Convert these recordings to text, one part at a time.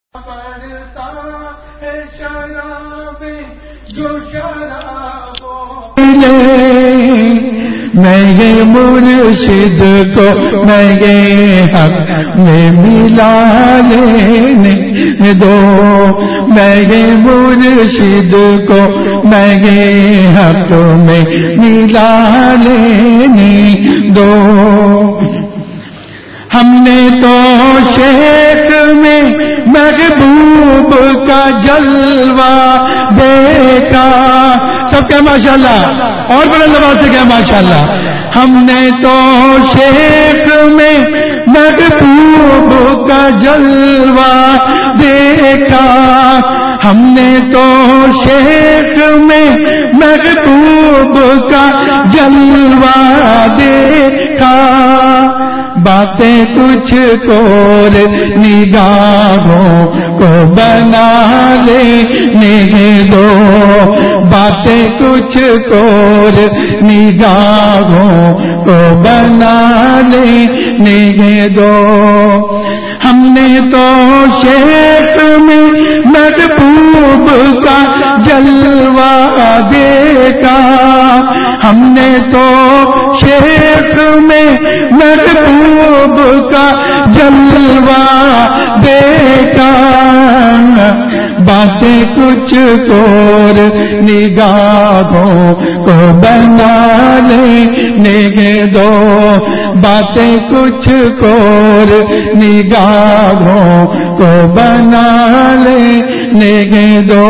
پڑتا ہے شراب جو شراب میں یہ مرشد کو میں یہ حق میں ملا لینے دو، میں یہ مرشد کو میں یہ حق میں ملا لینے دو۔ ہم نے تو شیخ میں محبوب کا جلوہ دیکھا، سب کہ ماشاءاللہ، اور بڑے لباس سے کہ ماشاءاللہ۔ ہم نے تو شیخ میں محبوب کا جلوہ دیکھا، ہم نے تو شیخ میں محبوب کا جلوہ دیکھا۔ باتیں کچھ اور نگاہوں کو بنا لینے دو، باتیں کچھ اور نگاہوں کو بنا لینے دو۔ ہم نے تو شیخ میں محبوب کا جلوہ دیکھا، ہم نے تو شیخ میں محبوب کا جلوہ دیکھا۔ باتیں کچھ اور نگاہوں کو بنا لینے دو، باتیں کچھ اور نگاہوں کو بنا لینے دو۔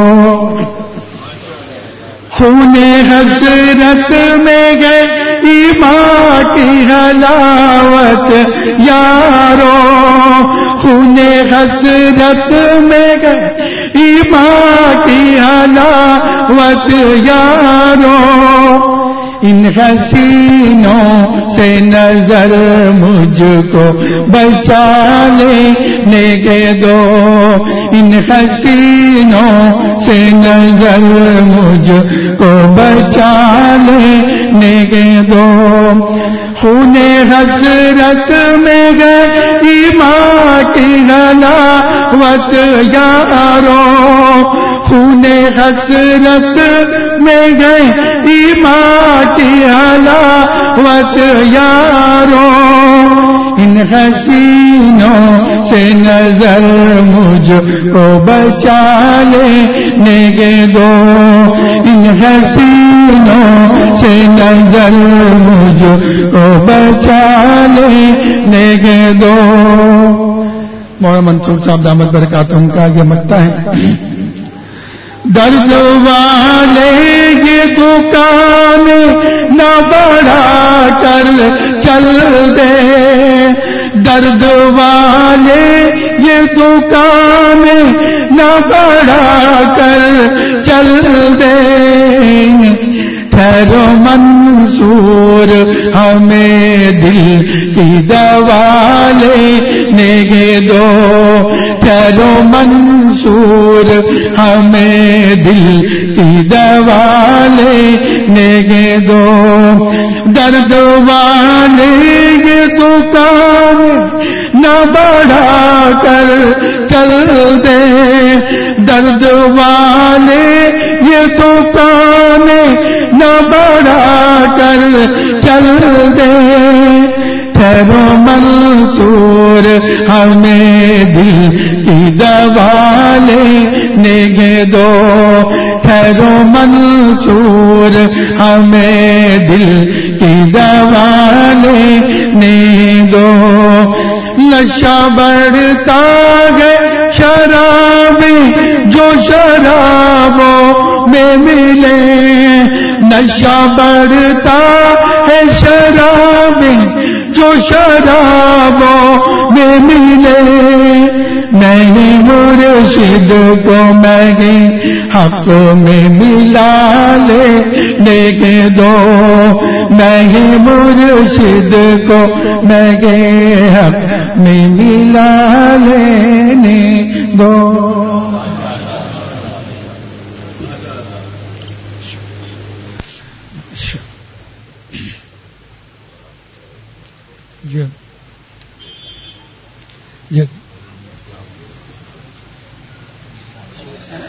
خون حسرت میں گئے ایمان کی حلاوت یارو، خون حسرت میں گئے ایمان کی حلاوت یارو۔ ان حسینوں سے نظر مجھ کو بچا لینے دو، ان حسینوں سے نظر مجھ کو بچا لینے دو۔ خون حسرت میں گئے ایمان کی حلاوت یارو، خون حسرت میں گئے ایمان کی حلاوت یارو۔ ان حسینوں سے نظر مجھ کو بچا لینے دو، ان حسینوں سے نظر مجھ کو بچا لینے دو۔ مولانا منصور صاحب دامت برکاتہم کا یہ مکتا ہے، درد والے یہ دکان نہ بڑھا کر چل دے، درد والے یہ دکان نہ بڑھا کر چل دے۔ ٹھہرو منصور ہمیں دل کی دوا لینے دو، ٹھہرو منصور ہمیں دل کی دوا لینے دو۔ درد والے یہ دکان نہ بڑھا کر چل دے، درد والے یہ دکان نہ بڑھا کر چل دے۔ ٹھہرو منصور ہمیں دل کی دوا لینے دو، ٹھہرو منصور ہمیں دل کی دوا لینے دو۔ نشہ بڑھتا ہے شرابی جو شرابوں میں ملے، نشہ بڑھتا ہے شرابی جو شرابوں میں ملے۔ میں نے مرشد کو میں حق میں ملا لینے دو، میں مرشد کو میں حق میں ملا لینے دو۔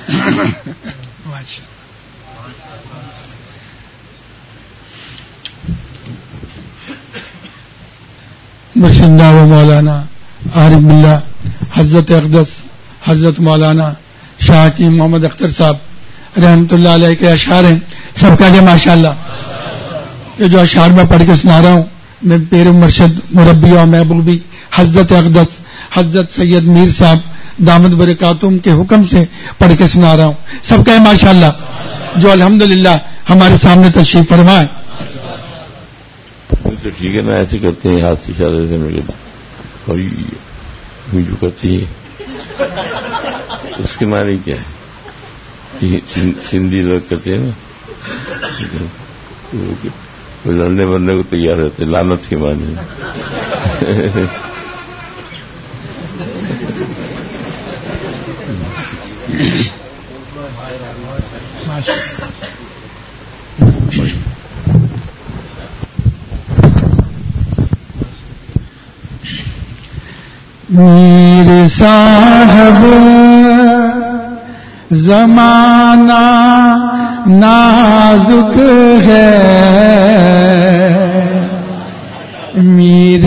مرشدہ و مولانا عارف باللہ حضرت اقدس حضرت مولانا شاہ کی محمد اختر صاحب رحمۃ اللہ علیہ کے اشعار ہیں. سب کا کہ ماشاء اللہ یہ جو اشعار میں پڑھ کے سنا رہا ہوں میں پیر مرشد مربی اور محبوبی حضرت اقدس حضرت سید میر صاحب دامت برکاتہم کے حکم سے پڑھ کے سنا رہا ہوں. سب کا ماشاء اللہ جو الحمدللہ ہمارے سامنے تشریف فرمائے. تو ٹھیک ہے نا, ایسے کرتے ہیں ہاتھ سے اشارے سے اور جو کرتی ہے اس کے معنی کیا ہے؟ سندھی لوگ کہتے ہیں نا وہ لڑنے بڑنے کو تیار رہتے, لعنت کے معنی. میر صاحب زمانہ نازک ہے, میر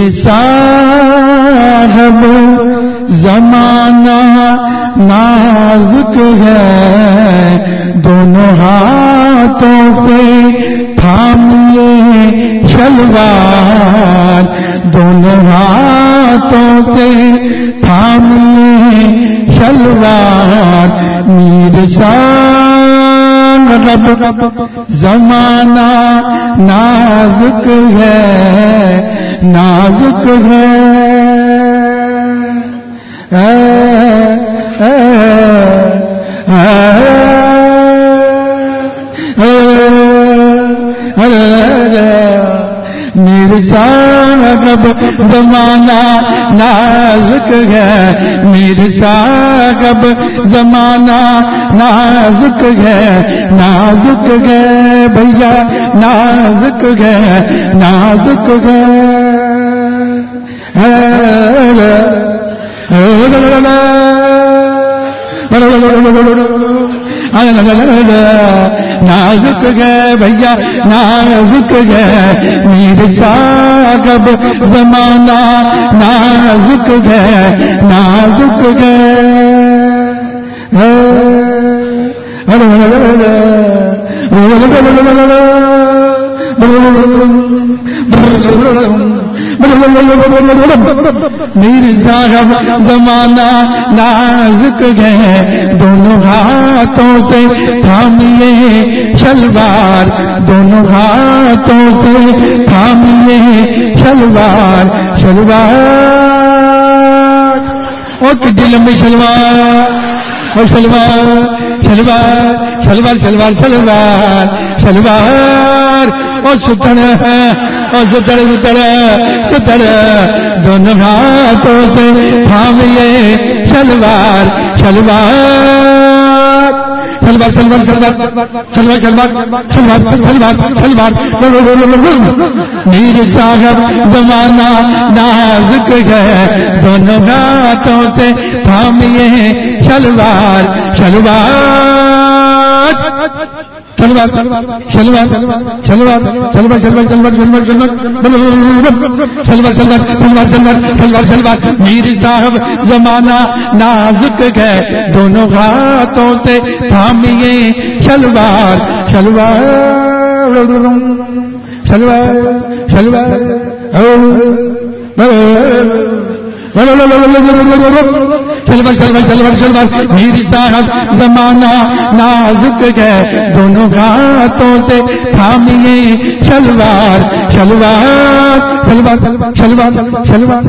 صاحب زمانہ نازک ہے, دونوں ہاتھوں سے تھامئے شلوار, دونوں ہاتھوں سے تھامئے شلوار, میر صاحب زمانہ نازک ہے, نازک ہے. میرے صاحب زمانہ نازک ہے, میرے صاحب زمانہ نازک ہے, نازک ہے بھیا نازک ہے, نازک ہے. نازک ہے بھیا نازک ہے, میر صاحب زمانہ نازک ہے, نازک ہے. میرے صاحب زمانہ نازک ہے, دونوں ہاتھوں سے تھامئے شلوار, دونوں ہاتھوں سے تھامئے شلوار, شلوار اور دل میں شلوار اور شلوار شلوار شلوار شلوار شلوار شلوار اور ستر اور ستر ستر ستر, دونوں ہاتھوں سے تھامئے شلوار شلوار شلوار شلوار شلوار شلوار شلوار شلوار شلوار شلوار. میرے صاحب زمانہ نازک ہے, دونوں ہاتھوں سے تھامئے شلوار شلوار شلوار شلوار شلوار شلوار شلوار شلوار شلوار شلوار شلوار شلوار. میرے صاحب زمانہ نازک ہے, دونوں ہاتھوں سے تھامئے شلوار شلوار شلوار شلوار شلوار شلوار شلوار شلوار. میری صاحب زمانہ نازک ہے, دونوں ہاتھوں سے تھامئے شلوار شلوار شلوار شلوار شلوار.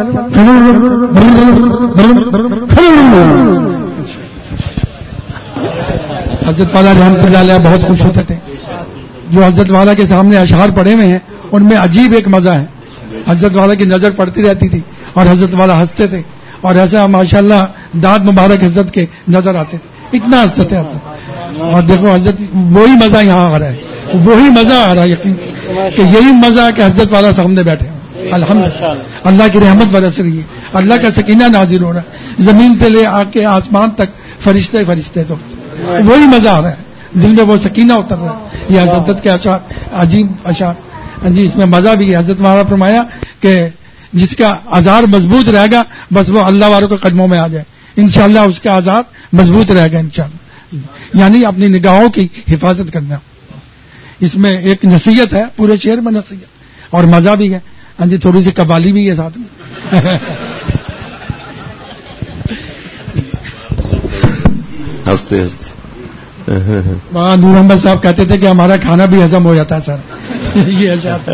حضرت والا رحمۃ اللہ علیہ بہت خوش ہوتے تھے. جو حضرت والا کے سامنے اشعار پڑھے ہوئے ہیں ان میں عجیب ایک مزہ ہے. حضرت والا کی نظر پڑتی رہتی تھی اور حضرت والا ہنستے تھے, اور ایسا ماشاءاللہ دانت مبارک حضرت کے نظر آتے تھے, اتنا ہنستے تھے. اور دیکھو حضرت وہی مزہ یہاں آ رہا ہے, وہی مزہ آ رہا ہے یقین کہ یہی مزہ کہ حضرت والا سامنے بیٹھے. الحمدللہ اللہ کی رحمت برس رہی ہے, اللہ کا سکینہ نازل ہو رہا ہے, زمین سے لے آ کے آسمان تک فرشتے فرشتے. تو وہی مزہ آ رہا ہے، دل میں وہ سکینہ اتر رہا ہے. یہ حضرت کے اشعار عجیب اشعار. ہاں جی، اس میں مزہ بھی ہے. حضرت والا فرمایا کہ جس کا آزار مضبوط رہے گا بس وہ اللہ والوں کے قدموں میں آ جائے، انشاءاللہ اس کا آزار مضبوط رہے گا انشاءاللہ. یعنی اپنی نگاہوں کی حفاظت کرنا. اس میں ایک نصیحت ہے، پورے شعر میں نصیحت اور مزہ بھی ہے. ہاں جی، تھوڑی سی قوالی بھی ہے ساتھ میں. ہنستے ہنستے وہاں نور احمد صاحب کہتے تھے کہ ہمارا کھانا بھی ہضم ہو جاتا ہے سر. یہ ایسا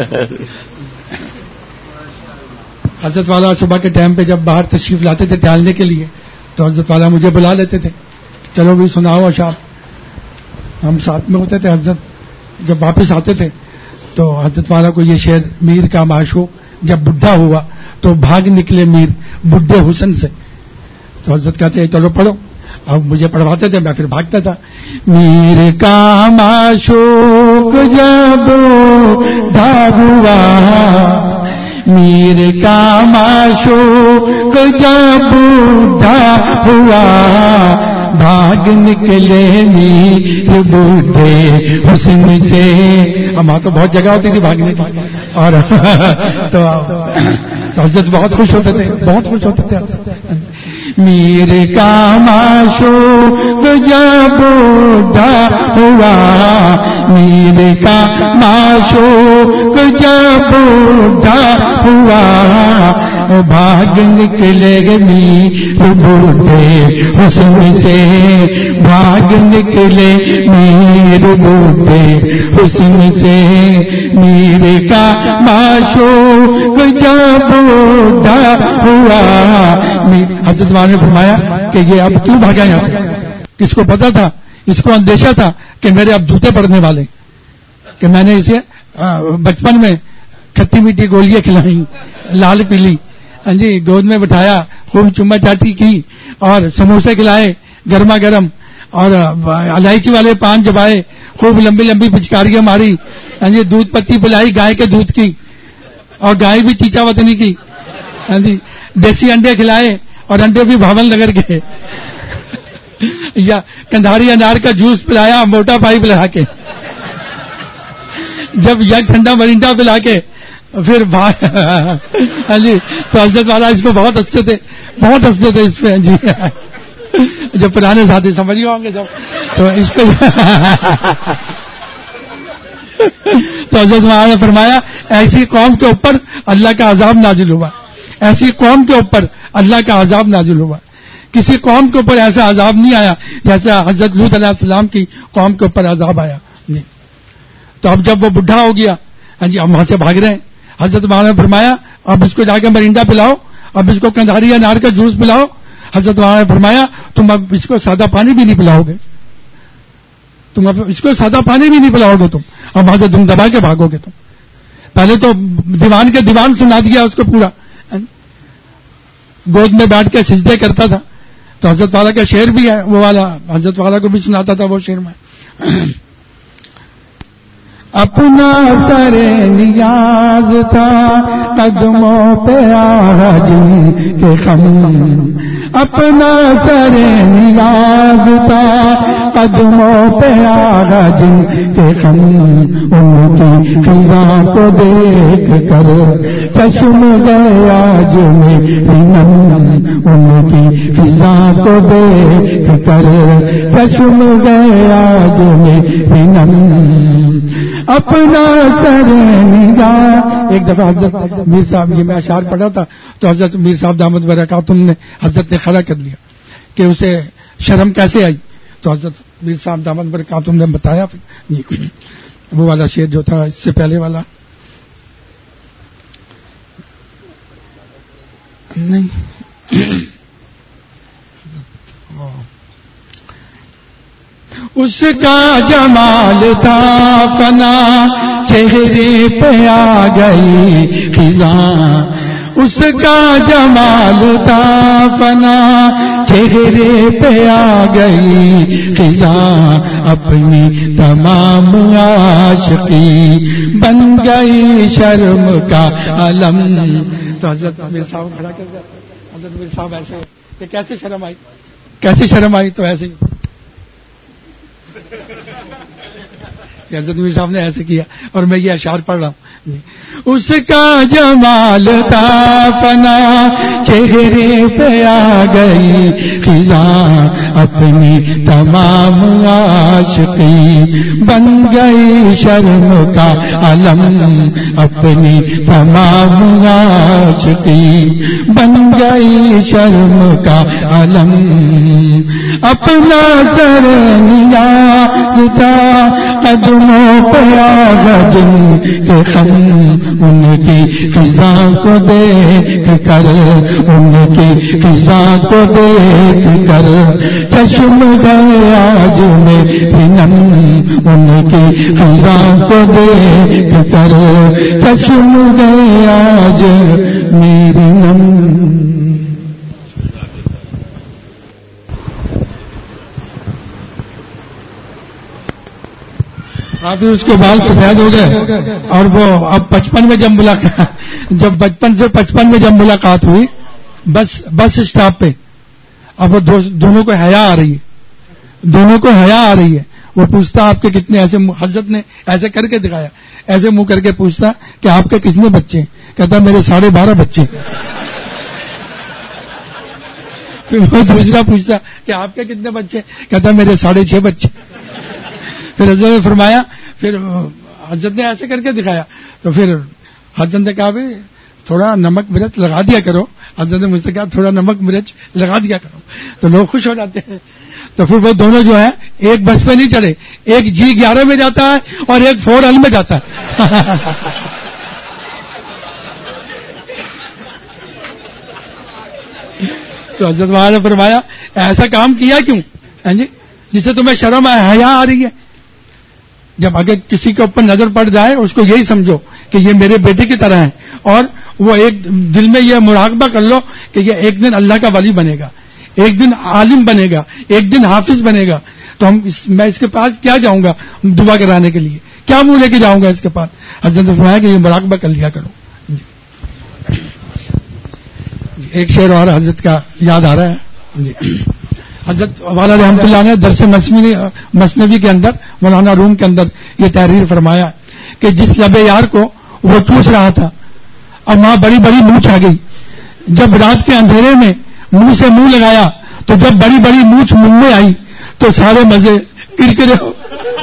حضرت والا صبح کے ٹائم پہ جب باہر تشریف لاتے تھے ٹہلنے کے لیے تو حضرت والا مجھے بلا لیتے تھے، چلو بھی سناؤ اشعار. ہم ساتھ میں ہوتے تھے. حضرت جب واپس آتے تھے تو حضرت والا کو یہ شعر، میر کا معشوق جب بڈھا ہوا تو بھاگ نکلے میر بڈھے حسن سے. تو حضرت کہتے چلو پڑھو. اب مجھے پڑھواتے تھے، میں پھر بھاگتا تھا. میر کا معشوق جب بڈھا ہوا، میر کا معشوق جب بوڑھا ہوا، بھاگ نکلے میر بوڑھے حسن سے. ہمارا تو بہت جگہ ہوتی تھی بھاگنے کی، اور تو حضرت بہت خوش ہوتے تھے، بہت خوش ہوتے تھے. میر کا معشوق جب بوڑھا ہوا، میر کا معشوق جب بوڑھا ہوا، بھاگ نکلے میر بوڑھے حسن سے، بھاگ نکلے میر بوڑھے حسن سے. میر کا معشوق جب بوڑھا ہوا. حضرت والا نے فرمایا کہ یہ اب کیوں بھاگا یہاں سے؟ کس کو پتا تھا؟ اس کو اندیشہ تھا کہ میرے اب جوتے پڑنے والے، کہ میں نے اسے بچپن میں کھٹی میٹھی گولیاں کھلائیں لال پیلی، ہاں جی، گود میں بٹھایا، خوب چما چاٹی کی اور سموسے کھلائے گرما گرم، اور الائچی والے پان چبائے، خوب لمبی لمبی پچکاریاں ماری، ہاں جی، دودھ پتی پلائی گائے کے دودھ کی، اور گائے بھی چیچا وطنی کی، ہاں جی، دیسی انڈے کھلائے اور انڈے بھی بھاون نگر کے، یا کندھاری انار کا جوس پلایا موٹا پائی پلا کے، جب یک ٹھنڈا مرینڈا پلا کے پھر ہاں جی. تو حضرت والا اس کو بہت ہنستے تھے، بہت ہنستے تھے اس پہ. جی جو پرانے ساتھی سمجھ گئے ہوں گے جب، تو اس پہ تو حضرت والا نے فرمایا ایسی قوم کے اوپر اللہ کا عذاب نازل ہوا، ایسی قوم کے اوپر اللہ کا عذاب نازل ہوا. کسی قوم کے اوپر ایسا عذاب نہیں آیا جیسا حضرت لوط علیہ السلام کی قوم کے اوپر عذاب آیا. تو اب جب وہ بڈھا ہو گیا، ہاں جی، اب وہاں سے بھاگ رہے ہیں. حضرت والا نے فرمایا اب اس کو جا کے مرینڈا پلاؤ، اب اس کو کندھاری انار کا جوس پلاؤ. حضرت والا نے فرمایا تم اب اس کو سادہ پانی بھی نہیں پلاؤ گے، تم اب اس کو سادہ پانی بھی نہیں پلاؤ گے، تم اب وہاں سے دم دبا کے بھاگو گے. تم پہلے تو دیوان کے دیوان سنا دیا اس کو پورا، گود میں بیٹھ کے سجدے کرتا تھا. تو حضرت والا کا شعر بھی ہے وہ والا، حضرت والا کو بھی سناتا تھا وہ شعر میں. اپنا سر نیاز تھا قدموں پہ آ جن کے خم، اپنا سر نیاز تھا قدموں پہ آ جن کے خم، ان کی فضا کو دیکھ کر چشم گیا جو میری نم، ان کی فضا کو دیکھ کر چشم گیا جو میری نم. اپنا سر نگاہ. ایک دفعہ حضرت میر صاحب، یہ میں اشعار پڑھا تھا تو حضرت میر صاحب دامت برکاتہم نے حضرت نے کھڑا کر لیا کہ اسے شرم کیسے آئی. تو حضرت میر صاحب دامت برکاتہم نے بتایا وہ والا شعر جو تھا اس سے پہلے والا نہیں. اس کا جمال تھا فنا چہرے پہ آ گئی خزاں، اس کا جمال تھا فنا چہرے پہ آ گئی خزاں، اپنی تمام عاشقی بن گئی شرم کا علم. تو حضرت میر صاحب کھڑا کر دیا. حضرت میر صاحب ایسے کہ کیسے شرم آئی، کیسے شرم آئی؟ تو ایسے کہ حضرت میر صاحب نے ایسے کیا اور میں یہ اشعار پڑھ رہا ہوں. اس کا جمال تھا فنا چہرے پہ آ گئی خزاں اپنی تمام عاشقی بن گئی شرم کا علم اپنی تمام عاشقی بن گئی شرم کا علم اپنا سر نیاز تھا قدموں پہ آگا جن کے خم ان کی خزاں کو دیکھ کر ان کی خزاں کو دیکھ کر چشم گئے آج میری نم ان کی خزاں کو دیکھ کر چشم گئے آج میری نم. آپ اس کے بال سفید ہو گئے اور وہ اب بچپن میں جب بچپن میں ملاقات ہوئی بس اسٹاپ پہ اب وہ دونوں کو حیا آ رہی ہے وہ پوچھتا آپ کے کتنے ایسے حضرت نے ایسے کر کے دکھایا ایسے منہ کر کے پوچھتا کہ آپ کے کتنے بچے کہتا میرے 12.5 بچے. پھر وہ دوسرا پوچھتا کہ آپ کے کتنے بچے کہتا میرے 6.5 بچے. پھر حضرت نے فرمایا پھر حضرت نے ایسے کر کے دکھایا تو پھر حضرت نے کہا بھائی تھوڑا نمک مرچ لگا دیا کرو. حضرت نے مجھ سے کہا تھوڑا نمک مرچ لگا دیا کرو تو لوگ خوش ہو جاتے ہیں. تو پھر وہ دونوں جو ہے ایک بس پہ نہیں چڑھے, ایک G11 میں جاتا ہے اور ایک 4L میں جاتا ہے. تو حضرت وہاں نے فرمایا ایسا کام کیا کیوں جی جس سے تمہیں شرم حیا آ رہی ہے. جب اگر کسی کے اوپر نظر پڑ جائے اس کو یہی سمجھو کہ یہ میرے بیٹے کی طرح ہے, اور وہ ایک دل میں یہ مراقبہ کر لو کہ یہ ایک دن اللہ کا ولی بنے گا, ایک دن عالم بنے گا, ایک دن حافظ بنے گا. تو میں اس کے پاس کیا جاؤں گا دعا کرانے کے لیے, کیا منہ لے کے جاؤں گا اس کے پاس. حضرت نے فرمایا کہ یہ مراقبہ کر لیا کرو. ایک شعر اور حضرت کا یاد آ رہا ہے جی. حضرت والا رحمۃ اللہ نے درس مثنوی کے اندر مولانا روم کے اندر یہ تحریر فرمایا کہ جس لب یار کو وہ چوس رہا تھا اور وہاں بڑی بڑی مونچھ آ گئی. جب رات کے اندھیرے میں منہ سے منہ لگایا تو جب بڑی بڑی مونچھ منہ میں آئی تو سارے مزے کرکرے ہو,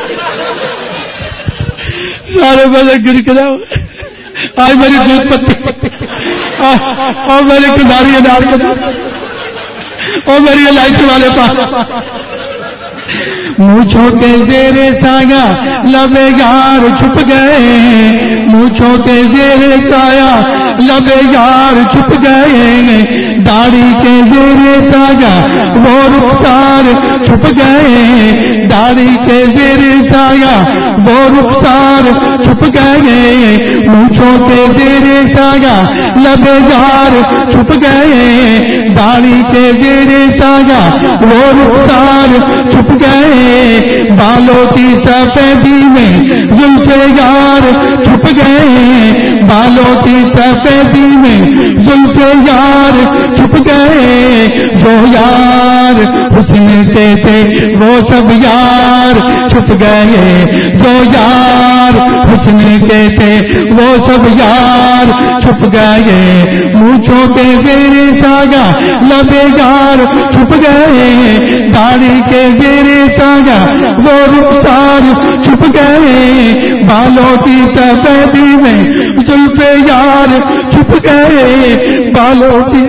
سارے مزے کرکرے ہو. آج میری دودھ پتی اور میری کداری انار کے اور میری الائچی والے پاس مونچھوں کے زیر سایہ لب یار چھپ گئے, مونچھوں کے زیر سایہ لب یار چھپ گئے, داڑھی کے زیر سایہ وہ رخسار چھپ گئے, داڑھی کے زیر سایہ وہ رخسار چھپ گئے, مونچھوں کے زیر سایہ لب یار چھپ گئے, داڑھی کے زیر سایہ وہ رخسار چھپ گئے, بالوں کی سفیدی میں زلف یار چھپ گئے, بالوں کی سفیدی میں زلف یار چھپ گئے, جو یار حسن کے تھے وہ سب یار چھپ گئے, جو یار حسن کے تھے وہ سب یار چھپ گئے, مونچھوں کے زیر سایہ لب یار چھپ گئے, داڑھی کے زیر سایہ وہ رخسار چھپ گئے, بالوں کی سفیدی میں زلف یار چھپ گئے, بالوں کی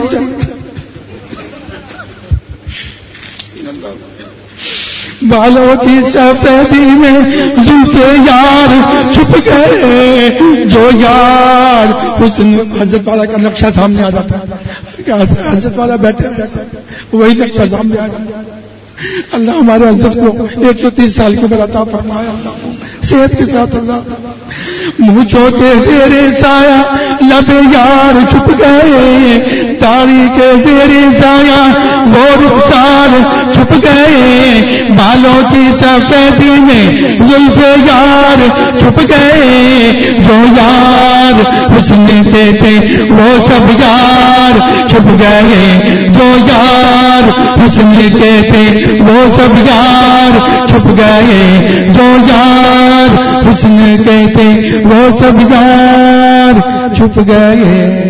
بالوں کی سفیدی میں زلف یار چھپ گئے, جو یار حسن. حضرت والا کا نقشہ سامنے آ جاتا ہے, حضرت والا بیٹھے وہی نقشہ سامنے آ جاتا ہے. اللہ ہمارے حضرت کو 130 سال کی عمر عطا فرمایا, صحت کے ساتھ. اللہ مونچھوں کے زیر سایہ لب یار چھپ گئے, داڑھی کے زیر سایہ وہ رخسار چھپ گئے, بالوں کی سفیدی میں زلف یار چھپ گئے, جو یار حسن کے تھے وہ سب یار چھپ گئے, جو یار حسن کے تھے وہ سب یار چھپ گئے، جو یار حسن کے تھے وہ سب یار چھپ گئے۔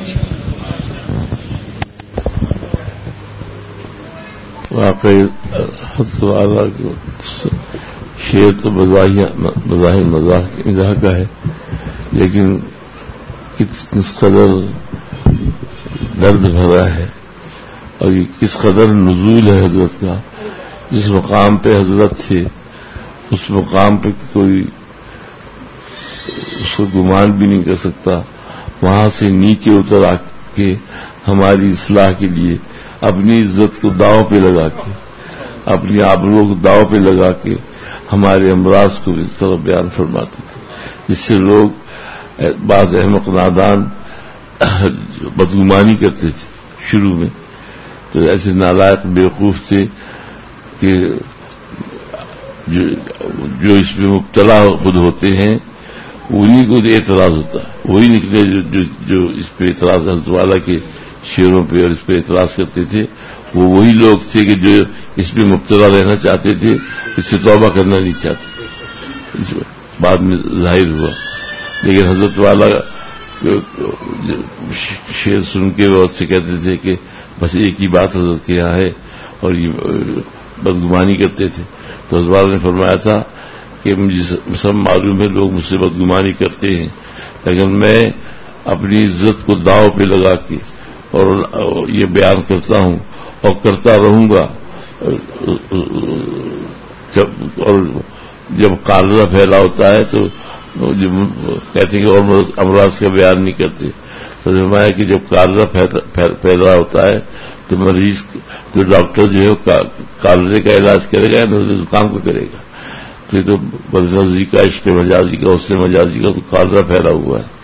واقعی حضرت والا شعر تو بظاہر مزاح کا ہے، لیکن کس قدر درد بھرا ہے، اور یہ کس قدر نزول ہے حضرت کا۔ جس مقام پہ حضرت تھے اس مقام پہ کوئی اس کو گمان بھی نہیں کر سکتا، وہاں سے نیچے اتر آ کے ہماری اصلاح کے لیے اپنی عزت کو داؤ پہ لگا کے، اپنی آبرو کو داؤ پہ لگا کے ہمارے امراض کو اس طرح بیان فرماتے تھے، جس سے لوگ بعض احمق نادان بدگمانی کرتے تھے شروع میں، تو ایسے نالائق بیوقوف تھے کہ جو اس میں مبتلا خود ہوتے ہیں انہیں کو اعتراض ہوتا ہے، وہی نکلے جو اس پہ اعتراض حضرت والا کے شعروں پہ اور اس پہ اعتراض کرتے تھے، وہ وہی لوگ تھے کہ جو اس پہ مبتلا رہنا چاہتے تھے، اس سے توبہ کرنا نہیں چاہتے، اس بعد میں ظاہر ہوا۔ لیکن حضرت والا شعر سن کے وہ سے کہتے تھے کہ بس ایک ہی بات حضرت کے یہاں ہے، اور یہ بدگمانی کرتے تھے۔ تو حضرت والا نے فرمایا تھا کہ مجھے سب معلوم ہے لوگ مجھ سے بدگمانی کرتے ہیں، لیکن میں اپنی عزت کو داؤ پہ لگا کے اور یہ بیان کرتا ہوں اور کرتا رہوں گا، اور جب کالرا پھیلا ہوتا ہے تو کہتے ہیں کہ اور امراض کا بیان نہیں کرتے، تو فرمایا کہ جب کالرا پھیلا ہوتا ہے تو مریض تو ڈاکٹر جو ہے کالرے کا علاج کرے گا نہ زکام کو کرے گا، تو یہ تو بدنظری کا، عشق مجازی کا، حسن مجازی کا تو کالرا پھیلا ہوا ہے۔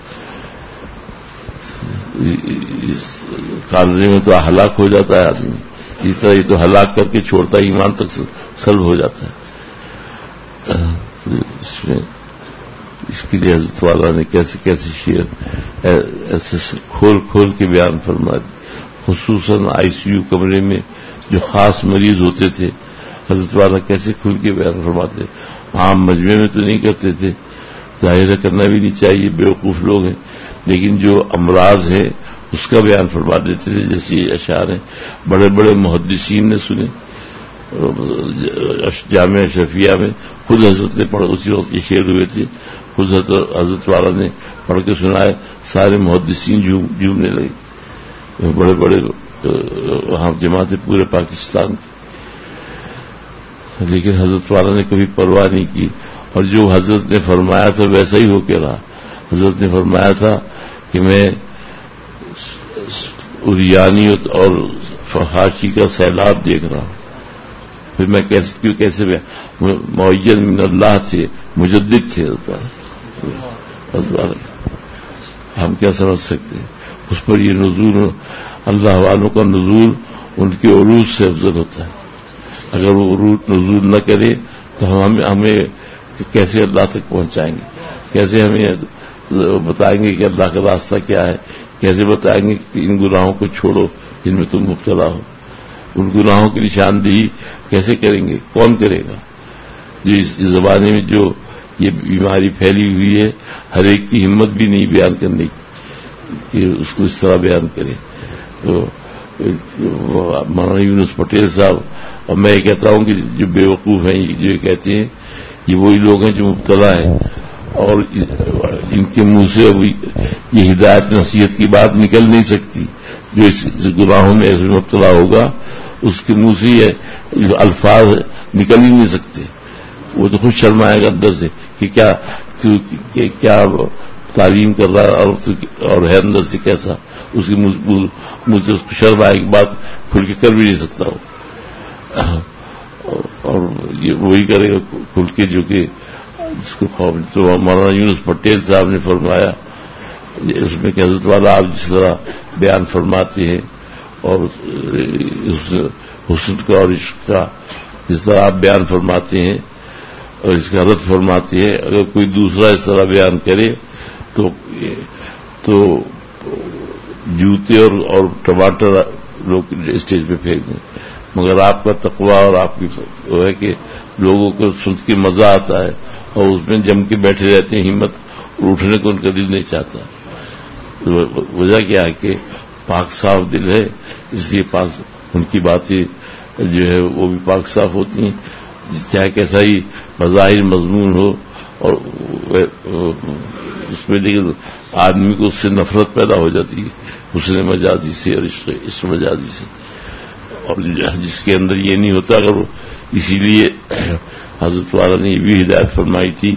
کالرے میں تو ہلاک ہو جاتا ہے آدمی، اس طرح یہ تو ہلاک کر کے چھوڑتا ہے، ایمان تک سلب ہو جاتا ہے۔ اس میں اس کے لیے حضرت والا نے کیسے کیسے شعر ایسے کھول کھول کے بیان فرما دی، خصوصاً آئی سی یو کمرے میں جو خاص مریض ہوتے تھے حضرت والا کیسے کھل کے بیان فرماتے، عام مجمع میں تو نہیں کرتے تھے، ظاہر کرنا بھی نہیں چاہیے، بیوقوف لوگ ہیں، لیکن جو امراض ہے اس کا بیان فرما دیتے تھے، جیسے یہ اشعار ہیں بڑے بڑے محدثین نے سنے، جامعہ اشرفیہ میں خود حضرت نے پڑھ، اسی وقت یہ شعر ہوئے تھے، خود حضرت والا نے پڑھ کے سنائے، سارے محدثین جھومنے لگے، بڑے بڑے وہاں جماعتیں پورے پاکستان کی، لیکن حضرت والا نے کبھی پرواہ نہیں کی، اور جو حضرت نے فرمایا تھا ویسا ہی ہو کے رہا۔ حضرت نے فرمایا تھا کہ میں اریانی اور فحاشی کا سیلاب دیکھ رہا ہوں، پھر میں کیسے معید من اللہ تھے، مجدد تھے حضرت والا، ہم کیا سمجھ سکتے ہیں اس پر؟ یہ نزول اللہ والوں کا نزول ان کے عروج سے افضل ہوتا ہے، اگر وہ نزول نہ کرے تو ہمیں کیسے اللہ تک پہنچائیں گے، کیسے ہمیں بتائیں گے کہ اللہ کا راستہ کیا ہے، کیسے بتائیں گے کہ ان گناہوں کو چھوڑو جن میں تم مبتلا ہو، ان گناہوں کی نشاندہی کیسے کریں گے، کون کرے گا؟ جو اس زمانے میں جو یہ بیماری پھیلی ہوئی ہے، ہر ایک کی ہمت بھی نہیں بیان کرنے کی کہ اس کو اس طرح بیان کرے۔ تو مولانا یونس پٹیل صاحب، اور میں یہ کہتا ہوں کہ جو بیوقوف ہیں جو کہتے ہیں یہ وہی لوگ ہیں جو مبتلا ہیں، اور ان کے منہ سے یہ ہدایت نصیحت کی بات نکل نہیں سکتی، جو اس گناہوں میں ایسے مبتلا ہوگا اس کے منہ سے یہ الفاظ نکل ہی نہیں سکتے، وہ تو خود شرمائے گا اندر سے کہ کیا تعلیم کر رہا ہے اور ہے اندر سے کیسا، اس کے منہ سے اس کو شرم آئے کی بات کھل کے کر بھی نہیں سکتا ہو، اور یہ وہی کرے گا کھل کے جو کہ جس کو خوف۔ تو مولانا یونس پٹیل صاحب نے فرمایا اس میں کہ حضرت والا آپ جس طرح بیان فرماتے ہیں اور حسن کا اور عشق کا جس طرح آپ بیان فرماتے ہیں اور اس کا رد فرماتے ہیں، اگر کوئی دوسرا اس طرح بیان کرے تو جوتے اور ٹماٹر لوگ اسٹیج پہ پھینک دیں، مگر آپ کا تقویٰ اور آپ کی وہ ہے کہ لوگوں کو سن کے مزہ آتا ہے اور اس میں جم کے بیٹھے رہتے ہیں، ہمت اور اٹھنے کو ان کا دل نہیں چاہتا. وجہ کیا ہے کہ پاک صاف دل ہے، اس لیے پاک ان کی باتیں جو ہے وہ بھی پاک صاف ہوتی ہیں، چاہے کیسا ہی بظاہر مضمون ہو، اور اس میں لیکن آدمی کو اس سے نفرت پیدا ہو جاتی ہے، حسن مجازی سے اور عشق مجازی سے، اور جس کے اندر یہ نہیں ہوتا. اگر اسی لیے حضرت والا نے یہ بھی ہدایت فرمائی تھی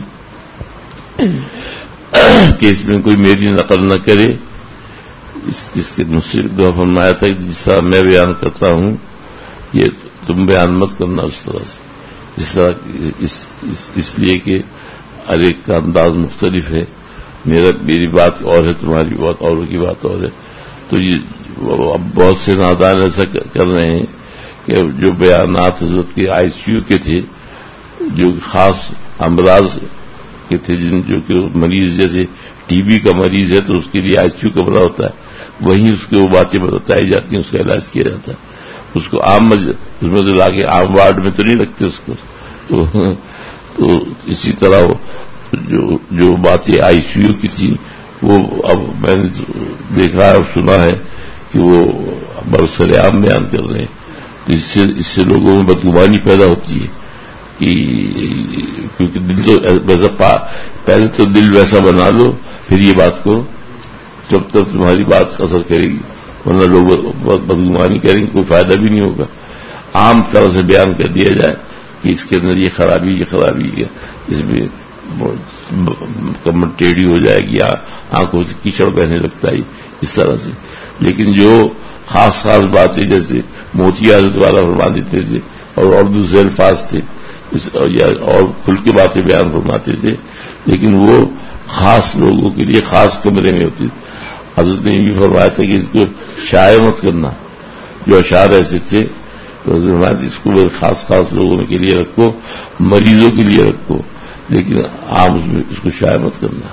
کہ اس میں کوئی میری نقل نہ کرے. اس کے مصرف دعا فرمایا تھا کہ جس طرح میں بیان کرتا ہوں یہ تم بیان مت کرنا اس طرح سے، اس طرح اس لیے کہ ہر ایک کا انداز مختلف ہے. میری بات اور ہے، تمہاری بات اور کی بات اور ہے. تو یہ اب بہت سے نادان ایسا کر رہے ہیں کہ جو بیانات حضرت کے آئی سی یو کے تھے، جو خاص امراض کے تھے، جو کہ مریض جیسے ٹی بی کا مریض ہے تو اس کے لیے آئی سی یو کمرہ ہوتا ہے، وہیں اس کے وہ باتیں بتائی جاتی ہیں، اس کا علاج کیا جاتا ہے. اس کو عام اس میں تو لا کے عام وارڈ میں تو نہیں رکھتے اس کو. تو اسی طرح جو باتیں آئی سی یو کی تھی وہ اب میں نے دیکھا ہے اور سنا ہے کہ وہ برسر عام بیان کر رہے ہیں. تو اس سے لوگوں میں بدگمانی پیدا ہوتی ہے کیونکہ دل تو ویسا پہلے تو دل ویسا بنا لو پھر یہ بات کرو، جب تک تمہاری بات اثر کرے گی، ورنہ لوگ بدگمانی کریں گے، کوئی فائدہ بھی نہیں ہوگا. عام طرح سے بیان کر دیا جائے کہ اس کے اندر یہ خرابی ہے، اس میں کمر ٹیڑھی ہو جائے گی، آنکھوں سے کیچڑ بہنے لگتا ہے، اس طرح سے. لیکن جو خاص باتیں جیسے موتی حضرت والا فرما دیتے تھے اور دوسرے الفاظ تھے اور کھل کے باتیں بیان فرماتے تھے، لیکن وہ خاص لوگوں کے لیے خاص کمرے میں ہوتی تھی. حضرت نے یہ بھی فرمایا تھا کہ اس کو شائع مت کرنا. جو اشعار ایسے تھے اس کو خاص لوگوں کے لیے رکھو، مریضوں کے لیے رکھو، لیکن عام اس کو شائع مت کرنا.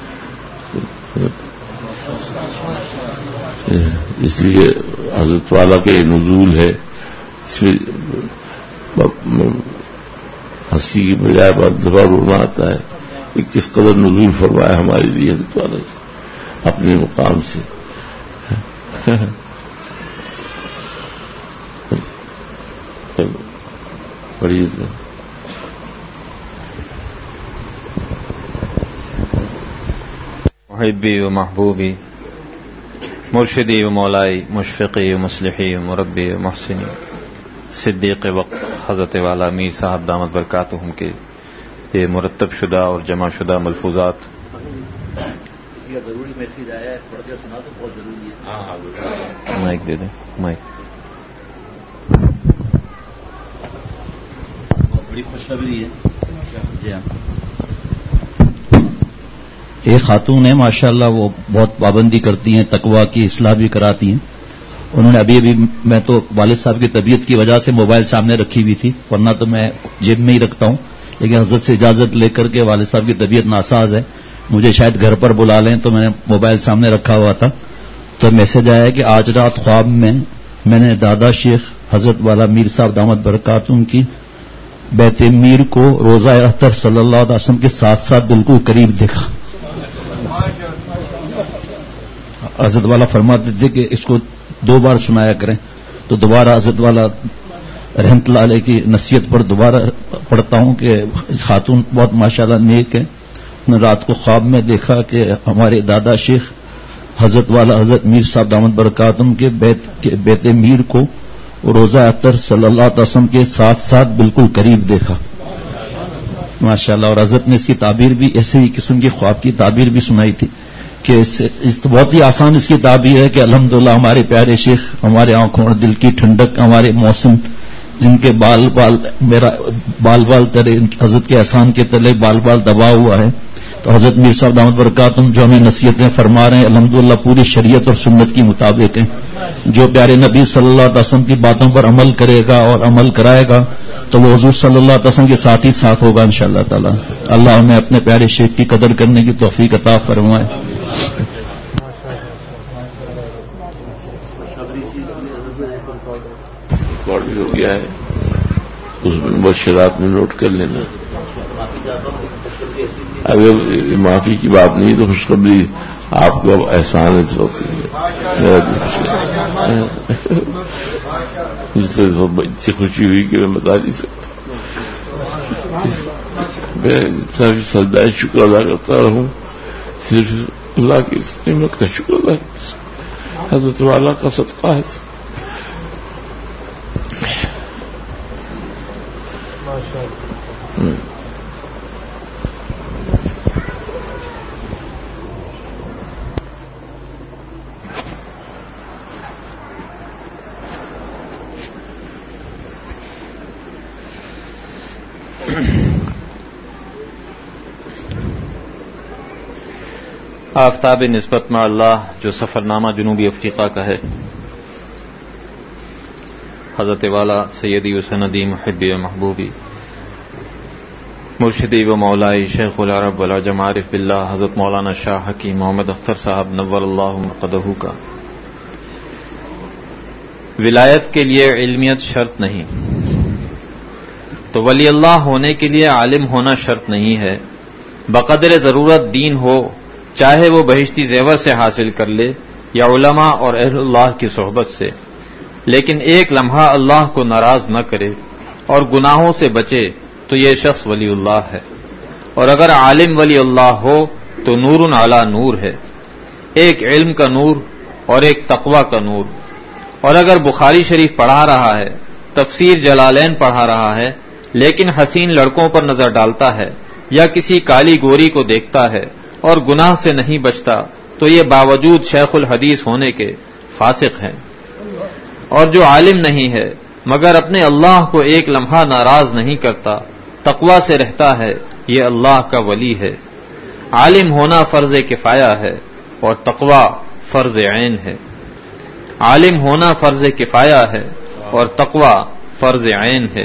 اس لیے حضرت والا کے نزول ہے، اس میں ہنسی کی بجائے بہت دفعہ رونا آتا ہے کہ کس قدر نزول فرمایا ہمارے لیے حضرت والا اپنے مقام سے. پڑھیے محبی و محبوبی، مرشدی و مولائی، مشفقی و مصلحی و مربی و محسنی، صدیق وقت حضرت والا میر صاحب دامت برکاتہم کے یہ مرتب شدہ اور جمع شدہ ملفوظات. ضروری میسج آیا ہے، پڑھ کے سنا تو بہت ضروری ہے. مائک دے دیں، مائک. بہت بڑی خوشخبری ہے. جی ہاں. ایک خاتون ہے ماشاءاللہ، وہ بہت پابندی کرتی ہیں، تقویٰ کی اصلاح بھی کراتی ہیں. انہوں نے ابھی میں تو والد صاحب کی طبیعت کی وجہ سے موبائل سامنے رکھی ہوئی تھی، ورنہ تو میں جیب میں ہی رکھتا ہوں، لیکن حضرت سے اجازت لے کر کے والد صاحب کی طبیعت ناساز ہے، مجھے شاید گھر پر بلا لیں تو میں نے موبائل سامنے رکھا ہوا تھا. تو میسج آیا کہ آج رات خواب میں نے دادا شیخ حضرت والا میر صاحب دامت برکاتہم کی بیت میر کو روزہ اختر صلی اللہ علیہ وسلم کے ساتھ بالکل قریب دیکھا. حضرت والا فرماتے تھے کہ اس کو 2 بار سنایا کریں، تو دوبارہ حضرت والا رحمت اللہ علیہ کی نصیحت پر دوبارہ پڑھتا ہوں کہ خاتون بہت ماشاءاللہ نیک ہے. رات کو خواب میں دیکھا کہ ہمارے دادا شیخ حضرت والا حضرت میر صاحب دامت برکاتہم کے بیت میر کو روزہ اختر صلی اللہ علیہ وسلم کے ساتھ بالکل قریب دیکھا ماشاءاللہ. اور حضرت نے اس کی تعبیر بھی ایسے ہی قسم کی خواب کی تعبیر بھی سنائی تھی کہ بہت ہی آسان اس کی تعبیر ہے کہ الحمدللہ ہمارے پیارے شیخ، ہمارے آنکھوں اور دل کی ٹھنڈک، ہمارے محسن جن کے میرا بال تلے حضرت کے احسان کے تلے بال دبا ہوا ہے. تو حضرت میر صاحب دامت برکاتہم جو ہمیں نصیحتیں فرما رہے ہیں الحمدللہ پوری شریعت اور سنت کی مطابق ہیں. جو پیارے نبی صلی اللہ علیہ وسلم کی باتوں پر عمل کرے گا اور عمل کرائے گا تو وہ حضور صلی اللہ علیہ وسلم کے ساتھ ہی ساتھ ہوگا انشاءاللہ تعالی. اللہ ہمیں اپنے پیارے شیخ کی قدر کرنے کی توفیق عطا فرمائے. ہو گیا ہے اس میں مبشرات میں نوٹ کر لینا. اگر معافی کی بات نہیں تو خوشخبری آپ کو اب احسان ہے. اس وقت اتنی خوشی ہوئی کہ میں بتا نہیں سکتا. میں جتنا بھی سجدہ شکر ادا کرتا رہوں صرف اللہ کی نعمت کا شکر ادا کرتا. حضرت والا کا صدقہ ہے. آفتاب نسبت میں اللہ جو سفر نامہ جنوبی افریقہ کا ہے، حضرت والا سیدی و سندی محبی و محبوبی مرشدی و مولائی شیخ العرب والعجم عارف باللہ حضرت مولانا شاہ حکیم محمد اختر صاحب نور اللہ مرقدہ کا ولایت کے لیے علمیت شرط نہیں، تو ولی اللہ ہونے کے لیے عالم ہونا شرط نہیں ہے. بقدر ضرورت دین ہو، چاہے وہ بہشتی زیور سے حاصل کر لے یا علماء اور اہل اللہ کی صحبت سے، لیکن ایک لمحہ اللہ کو ناراض نہ کرے اور گناہوں سے بچے تو یہ شخص ولی اللہ ہے. اور اگر عالم ولی اللہ ہو تو نور علی نور ہے، ایک علم کا نور اور ایک تقوی کا نور. اور اگر بخاری شریف پڑھا رہا ہے، تفسیر جلالین پڑھا رہا ہے، لیکن حسین لڑکوں پر نظر ڈالتا ہے یا کسی کالی گوری کو دیکھتا ہے اور گناہ سے نہیں بچتا تو یہ باوجود شیخ الحدیث ہونے کے فاسق ہیں. اور جو عالم نہیں ہے مگر اپنے اللہ کو ایک لمحہ ناراض نہیں کرتا، تقوی سے رہتا ہے، یہ اللہ کا ولی ہے. عالم ہونا فرض کفایہ ہے اور تقوی فرض عین ہے. عالم ہونا فرض کفایہ ہے اور تقوی فرض عین ہے.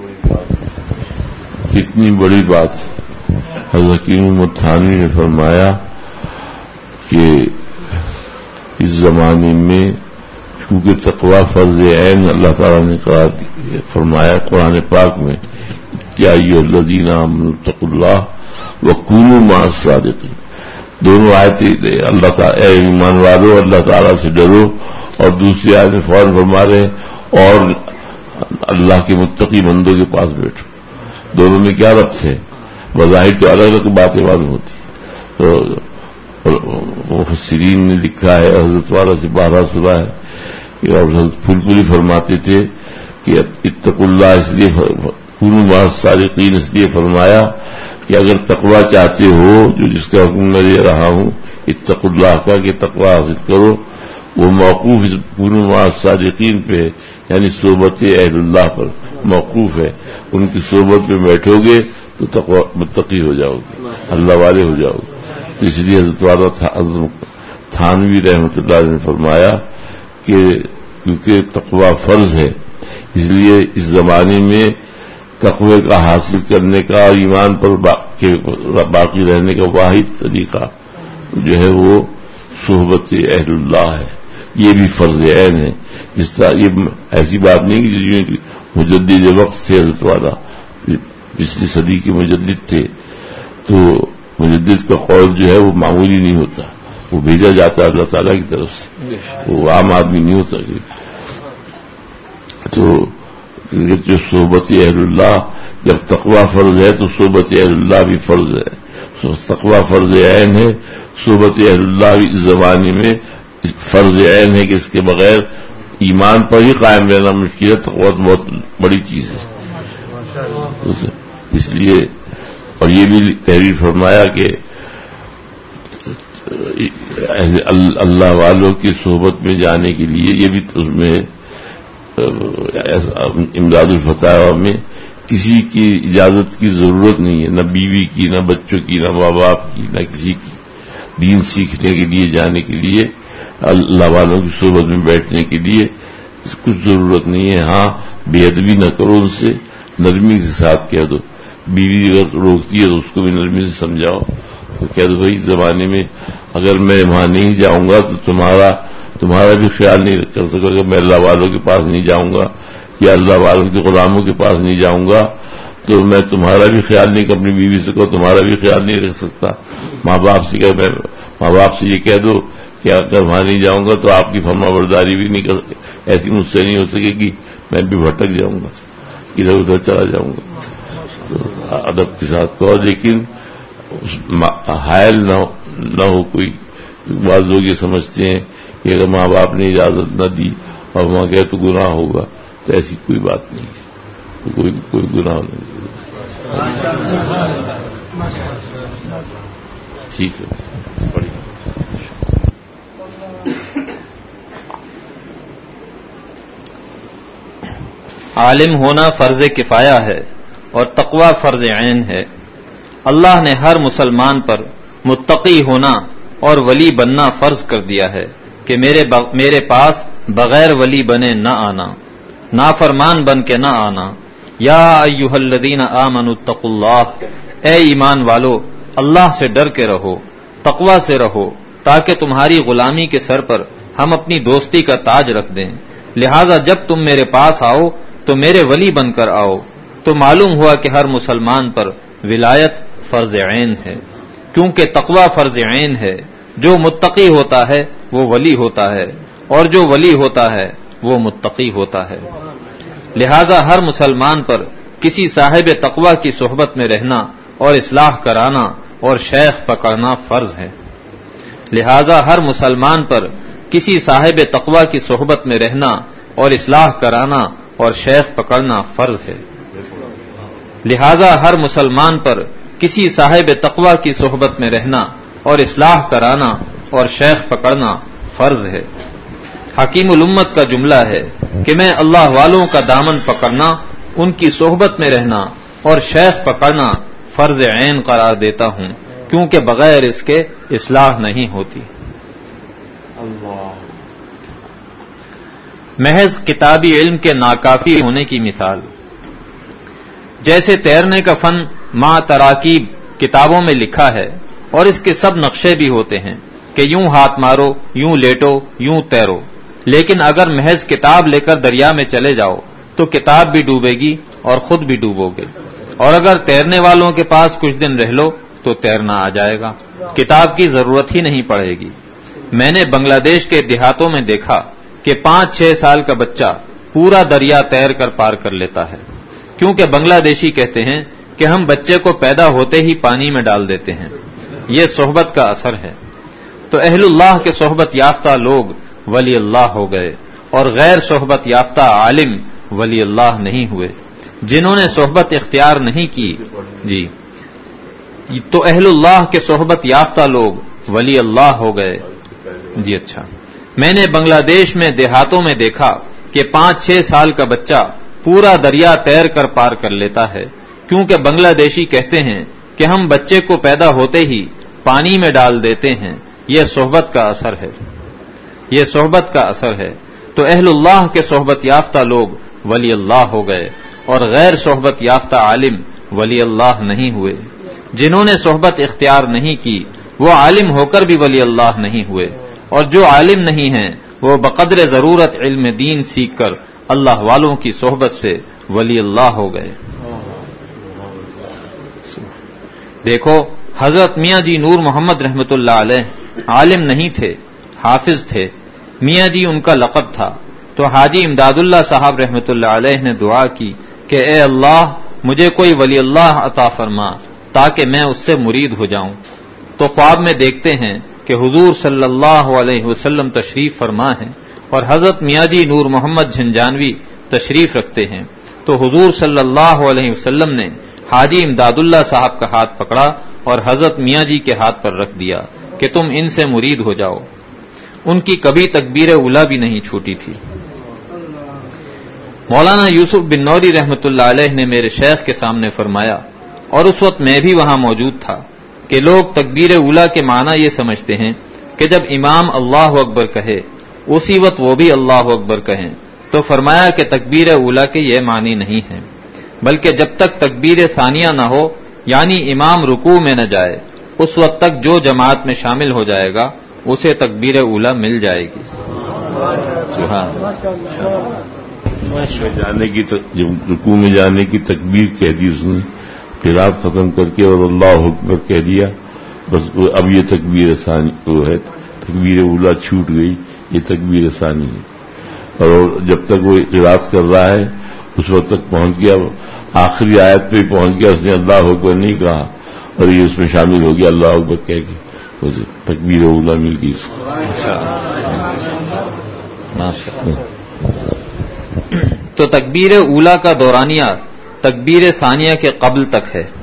کتنی بڑی بات. حضرت حکیم محمد تھانوی نے فرمایا کہ اس زمانے میں چونکہ تقوی فرض عین اللہ تعالیٰ نے قرار فرمایا قرآن پاک میں، یا ایھا الذین آمنوا اتقوا اللہ وکونوا مع الصادقین. دونوں آیتیں اللہ تعالیٰ اے ایمان والو اللہ تعالیٰ سے ڈرو، اور دوسری آیت میں فوراً فرما رہے اور اللہ کے متقی بندوں کے پاس بیٹھو. دونوں میں کیا ربط ہے؟ بظاہر تو الگ الگ باتیں معلوم ہوتی. تو مفسرین نے لکھا ہے، حضرت والا سے بارہ سنا ہے کہ اور حضرت پھول پوری فرماتے تھے کہ اتقوا اللہ اس لیے کونوا مع الصادقین اس لیے فرمایا کہ اگر تقوی چاہتے ہو، جو جس کا حکم میں دے رہا ہوں اتقوا اللہ کا کہ تقوی حاصل کرو، وہ موقوف کونوا مع الصادقین پہ یعنی صحبت اہل اللہ پر موقوف ہے. ان کی صحبت میں بیٹھو گے تو تقوی متقی ہو جاؤ گے، اللہ والے ہو جاؤ گے. تو اس لیے حضرت والا حضرت تھانوی رحمۃ اللہ نے فرمایا کہ کیونکہ تقوی فرض ہے اس لیے اس زمانے میں تقوی کا حاصل کرنے کا اور ایمان پر باقی رہنے کا واحد طریقہ جو ہے وہ صحبت اہل اللہ ہے. یہ بھی فرض عین ہے. جس طرح یہ ایسی بات نہیں کہ مجدد وقت سے حضرت والا پچھلی صدی کے مجدد تھے، تو مجدد کا قول جو ہے وہ معمولی نہیں ہوتا، وہ بھیجا جاتا ہے اللہ تعالیٰ کی طرف سے، وہ عام آدمی نہیں ہوتا. تو جو صحبت اہل اللہ، جب تقوی فرض ہے تو صحبت اہل اللہ بھی فرض ہے. تقوی فرض عین ہے، صحبت اہل اللہ بھی اس زمانے میں فرض عین ہے کہ اس کے بغیر ایمان پر ہی قائم رہنا مشکل ہے. تقوی بہت بڑی چیز ہے. اس لیے اور یہ بھی تحریر فرمایا کہ اللہ والوں کی صحبت میں جانے کے لیے یہ بھی اس میں امداد الفتاوی میں کسی کی اجازت کی ضرورت نہیں ہے، نہ بیوی کی، نہ بچوں کی، نہ ماں باپ کی، نہ کسی کی. دین سیکھنے کے لیے جانے کے لیے اللہ والوں کی صحبت میں بیٹھنے کے لیے کچھ ضرورت نہیں ہے. ہاں بے ادبی نہ کرو ان سے، نرمی کے ساتھ کہہ دو. بیوی اگر روکتی ہے تو اس کو بھی نرمی سے سمجھاؤ، تو کہہ دو بھائی زمانے میں اگر میں وہاں نہیں جاؤں گا تو تمہارا بھی خیال نہیں کر سکو گا، میں اللہ والوں کے پاس نہیں جاؤں گا یا اللہ والوں کے غلاموں کے پاس نہیں جاؤں گا تو میں تمہارا بھی خیال نہیں کہ اپنی بیوی سے کہو تمہارا بھی خیال نہیں رکھ سکتا. ماں باپ سے یہ کہہ دو کہ اگر وہاں نہیں جاؤں گا تو آپ کی فرما برداری بھی نہیں ایسی مجھ سے نہیں ہو سکے گی, میں بھی بھٹک جاؤں گا, ادھر ادھر چلا جاؤں گا. تو ادب کے ساتھ کہو, لیکن حائل نہ ہو کوئی. بعض لوگ یہ سمجھتے ہیں کہ اگر ماں باپ نے اجازت نہ دی اور وہاں گئے تو گناہ ہوگا, تو ایسی کوئی بات نہیں ہے, کوئی گناہ نہیں. ٹھیک ہے, بڑھیا. عالم ہونا فرض کفایہ ہے اور تقوی فرض عین ہے. اللہ نے ہر مسلمان پر متقی ہونا اور ولی بننا فرض کر دیا ہے کہ میرے پاس بغیر ولی بنے نہ آنا, نافرمان بن کے نہ آنا. یا ایھا الذین آمنوا اتقوا اللہ, اے ایمان والو اللہ سے ڈر کے رہو, تقوی سے رہو, تاکہ تمہاری غلامی کے سر پر ہم اپنی دوستی کا تاج رکھ دیں. لہذا جب تم میرے پاس آؤ تو میرے ولی بن کر آؤ. تو معلوم ہوا کہ ہر مسلمان پر ولایت فرض عین ہے, کیونکہ تقوی فرض عین ہے. جو متقی ہوتا ہے وہ ولی ہوتا ہے, اور جو ولی ہوتا ہے وہ متقی ہوتا ہے. لہذا ہر مسلمان پر کسی صاحب تقوی کی صحبت میں رہنا اور اصلاح کرانا اور شیخ پکڑنا فرض ہے. لہذا ہر مسلمان پر کسی صاحب تقوی کی صحبت میں رہنا اور اصلاح کرانا اور شیخ پکڑنا فرض ہے. لہذا ہر مسلمان پر کسی صاحب تقوی کی صحبت میں رہنا اور اصلاح کرانا اور شیخ پکڑنا فرض ہے. حکیم الامت کا جملہ ہے کہ میں اللہ والوں کا دامن پکڑنا, ان کی صحبت میں رہنا اور شیخ پکڑنا فرض عین قرار دیتا ہوں, کیونکہ بغیر اس کے اصلاح نہیں ہوتی. محض کتابی علم کے ناکافی ہونے کی مثال, جیسے تیرنے کا فن ما تراکیب کتابوں میں لکھا ہے اور اس کے سب نقشے بھی ہوتے ہیں کہ یوں ہاتھ مارو, یوں لیٹو, یوں تیرو. لیکن اگر محض کتاب لے کر دریا میں چلے جاؤ تو کتاب بھی ڈوبے گی اور خود بھی ڈوبو گے, اور اگر تیرنے والوں کے پاس کچھ دن رہ لو تو تیرنا آ جائے گا, کتاب کی ضرورت ہی نہیں پڑے گی. میں نے بنگلہ دیش کے دیہاتوں میں دیکھا کہ 5-6 سال کا بچہ پورا دریا تیر کر پار کر لیتا ہے, کیونکہ بنگلہ دیشی کہتے ہیں کہ ہم بچے کو پیدا ہوتے ہی پانی میں ڈال دیتے ہیں. یہ صحبت کا اثر ہے. تو اہل اللہ کے صحبت یافتہ لوگ ولی اللہ ہو گئے, اور غیر صحبت یافتہ عالم ولی اللہ نہیں ہوئے. جنہوں نے صحبت اختیار نہیں کی جی تو اہل اللہ کے صحبت یافتہ لوگ ولی اللہ ہو گئے. جی اچھا, میں نے بنگلہ دیش میں دیہاتوں میں دیکھا کہ 5-6 سال کا بچہ پورا دریا تیر کر پار کر لیتا ہے, کیونکہ بنگلہ دیشی کہتے ہیں کہ ہم بچے کو پیدا ہوتے ہی پانی میں ڈال دیتے ہیں. یہ صحبت کا اثر ہے, یہ صحبت کا اثر ہے. تو اہل اللہ کے صحبت یافتہ لوگ ولی اللہ ہو گئے, اور غیر صحبت یافتہ عالم ولی اللہ نہیں ہوئے. جنہوں نے صحبت اختیار نہیں کی وہ عالم ہو کر بھی ولی اللہ نہیں ہوئے, اور جو عالم نہیں ہیں وہ بقدر ضرورت علم دین سیکھ کر اللہ والوں کی صحبت سے ولی اللہ ہو گئے. دیکھو حضرت میاں جی نور محمد رحمت اللہ علیہ عالم نہیں تھے, حافظ تھے. میاں جی ان کا لقب تھا. تو حاجی امداد اللہ صاحب رحمت اللہ علیہ نے دعا کی کہ اے اللہ مجھے کوئی ولی اللہ عطا فرما تاکہ میں اس سے مرید ہو جاؤں. تو خواب میں دیکھتے ہیں کہ حضور صلی اللہ علیہ وسلم تشریف فرما ہیں اور حضرت میاں جی نور محمد جھنجانوی تشریف رکھتے ہیں. تو حضور صلی اللہ علیہ وسلم نے حاجی امداد اللہ صاحب کا ہاتھ پکڑا اور حضرت میاں جی کے ہاتھ پر رکھ دیا کہ تم ان سے مرید ہو جاؤ. ان کی کبھی تکبیر اولا بھی نہیں چھوٹی تھی. مولانا یوسف بن نوری رحمت اللہ علیہ نے میرے شیخ کے سامنے فرمایا, اور اس وقت میں بھی وہاں موجود تھا, کہ لوگ تکبیر اولا کے معنی یہ سمجھتے ہیں کہ جب امام اللہ اکبر کہے اسی وقت وہ بھی اللہ اکبر کہیں. تو فرمایا کہ تکبیر اولا کے یہ معنی نہیں ہے, بلکہ جب تک تکبیر ثانیہ نہ ہو یعنی امام رکوع میں نہ جائے اس وقت تک جو جماعت میں شامل ہو جائے گا اسے تکبیر اولا مل جائے گی. سبحان اللہ. جانے کی جب رکوع میں جانے کی تکبیر کہہ دی اس نے، قرات ختم کر کے اور اللہ اکبر کہہ دیا، بس اب یہ تکبیر ثانی وہ ہے، تکبیر اولا چھوٹ گئی، یہ تکبیر ثانی ہے۔ اور جب تک وہ قرات کر رہا ہے اس وقت تک پہنچ گیا، آخری آیت پہ پہنچ گیا، اس نے اللہ اکبر نہیں کہا اور یہ اس میں شامل ہو گیا، اللہ اکبر کہہ کے اسے تکبیر اولا مل گئی اس کو۔ تو تکبیر اولا کا دورانیہ تکبیر ثانیہ کے قبل تک ہے۔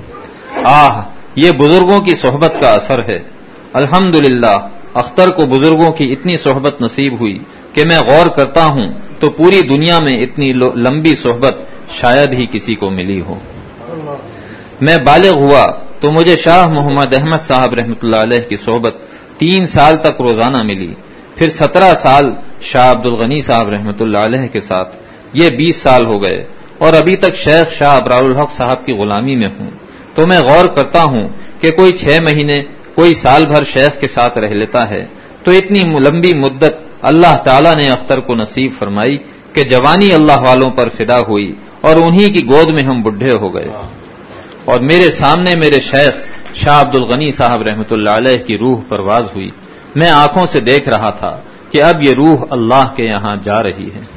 یہ بزرگوں کی صحبت کا اثر ہے۔ الحمدللہ اختر کو بزرگوں کی اتنی صحبت نصیب ہوئی کہ میں غور کرتا ہوں تو پوری دنیا میں اتنی لمبی صحبت شاید ہی کسی کو ملی ہو۔ میں بالغ ہوا تو مجھے شاہ محمد احمد صاحب رحمۃ اللہ علیہ کی صحبت 3 سال تک روزانہ ملی، پھر 17 سال شاہ عبد الغنی صاحب رحمۃ اللہ علیہ کے ساتھ، یہ 20 سال ہو گئے، اور ابھی تک شیخ شاہ ابرار الحق صاحب کی غلامی میں ہوں۔ تو میں غور کرتا ہوں کہ کوئی 6 مہینے کوئی سال بھر شیخ کے ساتھ رہ لیتا ہے، تو اتنی لمبی مدت اللہ تعالیٰ نے اختر کو نصیب فرمائی کہ جوانی اللہ والوں پر فدا ہوئی اور انہی کی گود میں ہم بڈھے ہو گئے، اور میرے سامنے میرے شیخ شاہ عبد الغنی صاحب رحمۃ اللہ علیہ کی روح پرواز ہوئی۔ میں آنکھوں سے دیکھ رہا تھا کہ اب یہ روح اللہ کے یہاں جا رہی ہے۔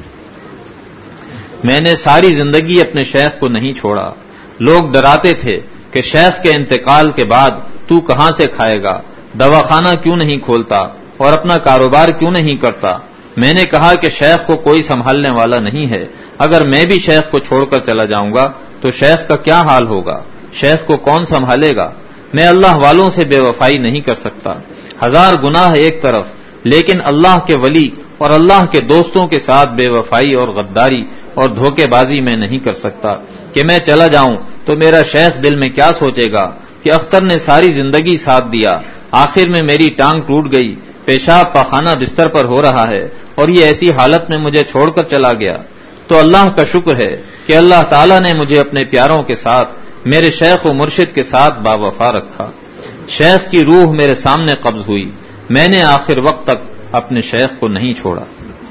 میں نے ساری زندگی اپنے شیخ کو نہیں چھوڑا۔ لوگ ڈراتے تھے کہ شیخ کے انتقال کے بعد تو کہاں سے کھائے گا، دواخانہ کیوں نہیں کھولتا اور اپنا کاروبار کیوں نہیں کرتا؟ میں نے کہا کہ شیخ کو کوئی سنبھالنے والا نہیں ہے، اگر میں بھی شیخ کو چھوڑ کر چلا جاؤں گا تو شیخ کا کیا حال ہوگا، شیخ کو کون سنبھالے گا؟ میں اللہ والوں سے بے وفائی نہیں کر سکتا، 1000 گناہ ایک طرف، لیکن اللہ کے ولی اور اللہ کے دوستوں کے ساتھ بے وفائی اور غداری اور دھوکے بازی میں نہیں کر سکتا کہ میں چلا جاؤں تو میرا شیخ دل میں کیا سوچے گا کہ اختر نے ساری زندگی ساتھ دیا، آخر میں میری ٹانگ ٹوٹ گئی، پیشاب پاخانہ بستر پر ہو رہا ہے اور یہ ایسی حالت میں مجھے چھوڑ کر چلا گیا۔ تو اللہ کا شکر ہے کہ اللہ تعالیٰ نے مجھے اپنے پیاروں کے ساتھ، میرے شیخ و مرشد کے ساتھ باوفا رکھا۔ شیخ کی روح میرے سامنے قبض ہوئی، میں نے آخر وقت تک اپنے شیخ کو نہیں چھوڑا۔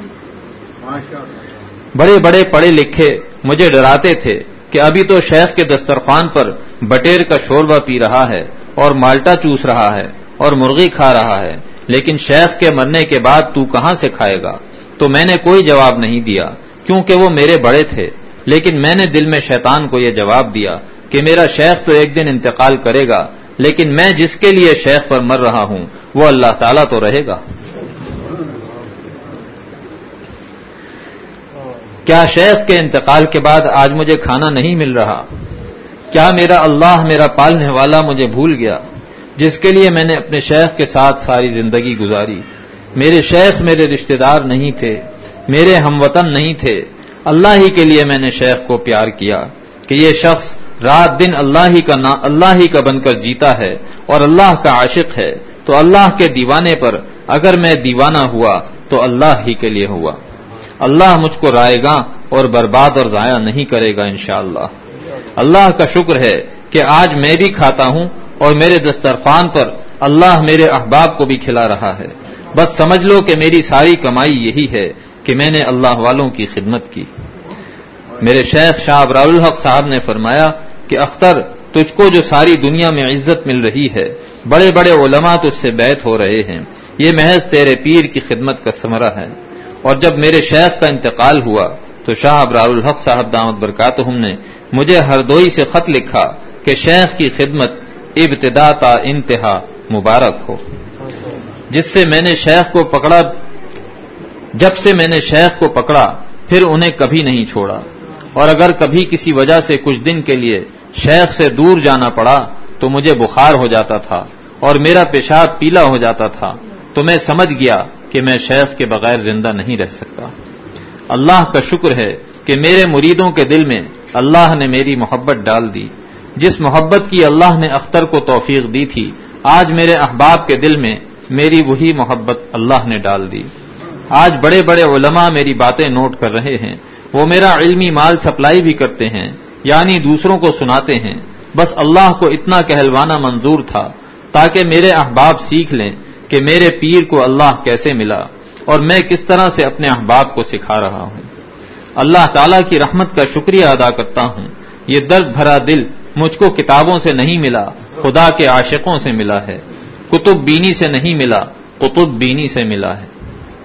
بڑے بڑے پڑھے لکھے مجھے ڈراتے تھے کہ ابھی تو شیخ کے دسترخوان پر بٹیر کا شوربہ پی رہا ہے اور مالٹا چوس رہا ہے اور مرغی کھا رہا ہے، لیکن شیخ کے مرنے کے بعد تو کہاں سے کھائے گا؟ تو میں نے کوئی جواب نہیں دیا کیونکہ وہ میرے بڑے تھے، لیکن میں نے دل میں شیطان کو یہ جواب دیا کہ میرا شیخ تو ایک دن انتقال کرے گا، لیکن میں جس کے لیے شیخ پر مر رہا ہوں وہ اللہ تعالیٰ تو رہے گا۔ کیا شیخ کے انتقال کے بعد آج مجھے کھانا نہیں مل رہا؟ کیا میرا اللہ، میرا پالنے والا مجھے بھول گیا جس کے لیے میں نے اپنے شیخ کے ساتھ ساری زندگی گزاری؟ میرے شیخ میرے رشتہ دار نہیں تھے، میرے ہم وطن نہیں تھے، اللہ ہی کے لیے میں نے شیخ کو پیار کیا کہ یہ شخص رات دن اللہ ہی کا بن کر جیتا ہے اور اللہ کا عاشق ہے، تو اللہ کے دیوانے پر اگر میں دیوانہ ہوا تو اللہ ہی کے لیے ہوا۔ اللہ مجھ کو رائے گا اور برباد اور ضائع نہیں کرے گا انشاءاللہ۔ اللہ کا شکر ہے کہ آج میں بھی کھاتا ہوں اور میرے دسترخوان پر اللہ میرے احباب کو بھی کھلا رہا ہے۔ بس سمجھ لو کہ میری ساری کمائی یہی ہے کہ میں نے اللہ والوں کی خدمت کی۔ میرے شیخ شاہ ابرار الحق صاحب نے فرمایا کہ اختر تجھ کو جو ساری دنیا میں عزت مل رہی ہے، بڑے بڑے علماء تجھ سے بیعت ہو رہے ہیں، یہ محض تیرے پیر کی خدمت کا ثمرہ ہے۔ اور جب میرے شیخ کا انتقال ہوا تو شاہ ابرار الحق صاحب دامت برکاتہم نے مجھے ہردوئی سے خط لکھا کہ شیخ کی خدمت ابتدا تا انتہا مبارک ہو۔ جب سے میں نے شیخ کو پکڑا پھر انہیں کبھی نہیں چھوڑا، اور اگر کبھی کسی وجہ سے کچھ دن کے لیے شیخ سے دور جانا پڑا تو مجھے بخار ہو جاتا تھا اور میرا پیشاب پیلا ہو جاتا تھا، تو میں سمجھ گیا کہ میں شیخ کے بغیر زندہ نہیں رہ سکتا۔ اللہ کا شکر ہے کہ میرے مریدوں کے دل میں اللہ نے میری محبت ڈال دی، جس محبت کی اللہ نے اختر کو توفیق دی تھی، آج میرے احباب کے دل میں میری وہی محبت اللہ نے ڈال دی۔ آج بڑے بڑے علماء میری باتیں نوٹ کر رہے ہیں، وہ میرا علمی مال سپلائی بھی کرتے ہیں، یعنی دوسروں کو سناتے ہیں۔ بس اللہ کو اتنا کہلوانا منظور تھا تاکہ میرے احباب سیکھ لیں کہ میرے پیر کو اللہ کیسے ملا اور میں کس طرح سے اپنے احباب کو سکھا رہا ہوں۔ اللہ تعالیٰ کی رحمت کا شکریہ ادا کرتا ہوں. یہ درد بھرا دل مجھ کو کتابوں سے نہیں ملا، خدا کے عاشقوں سے ملا ہے. کتب بینی سے نہیں ملا، قطب بینی سے ملا ہے.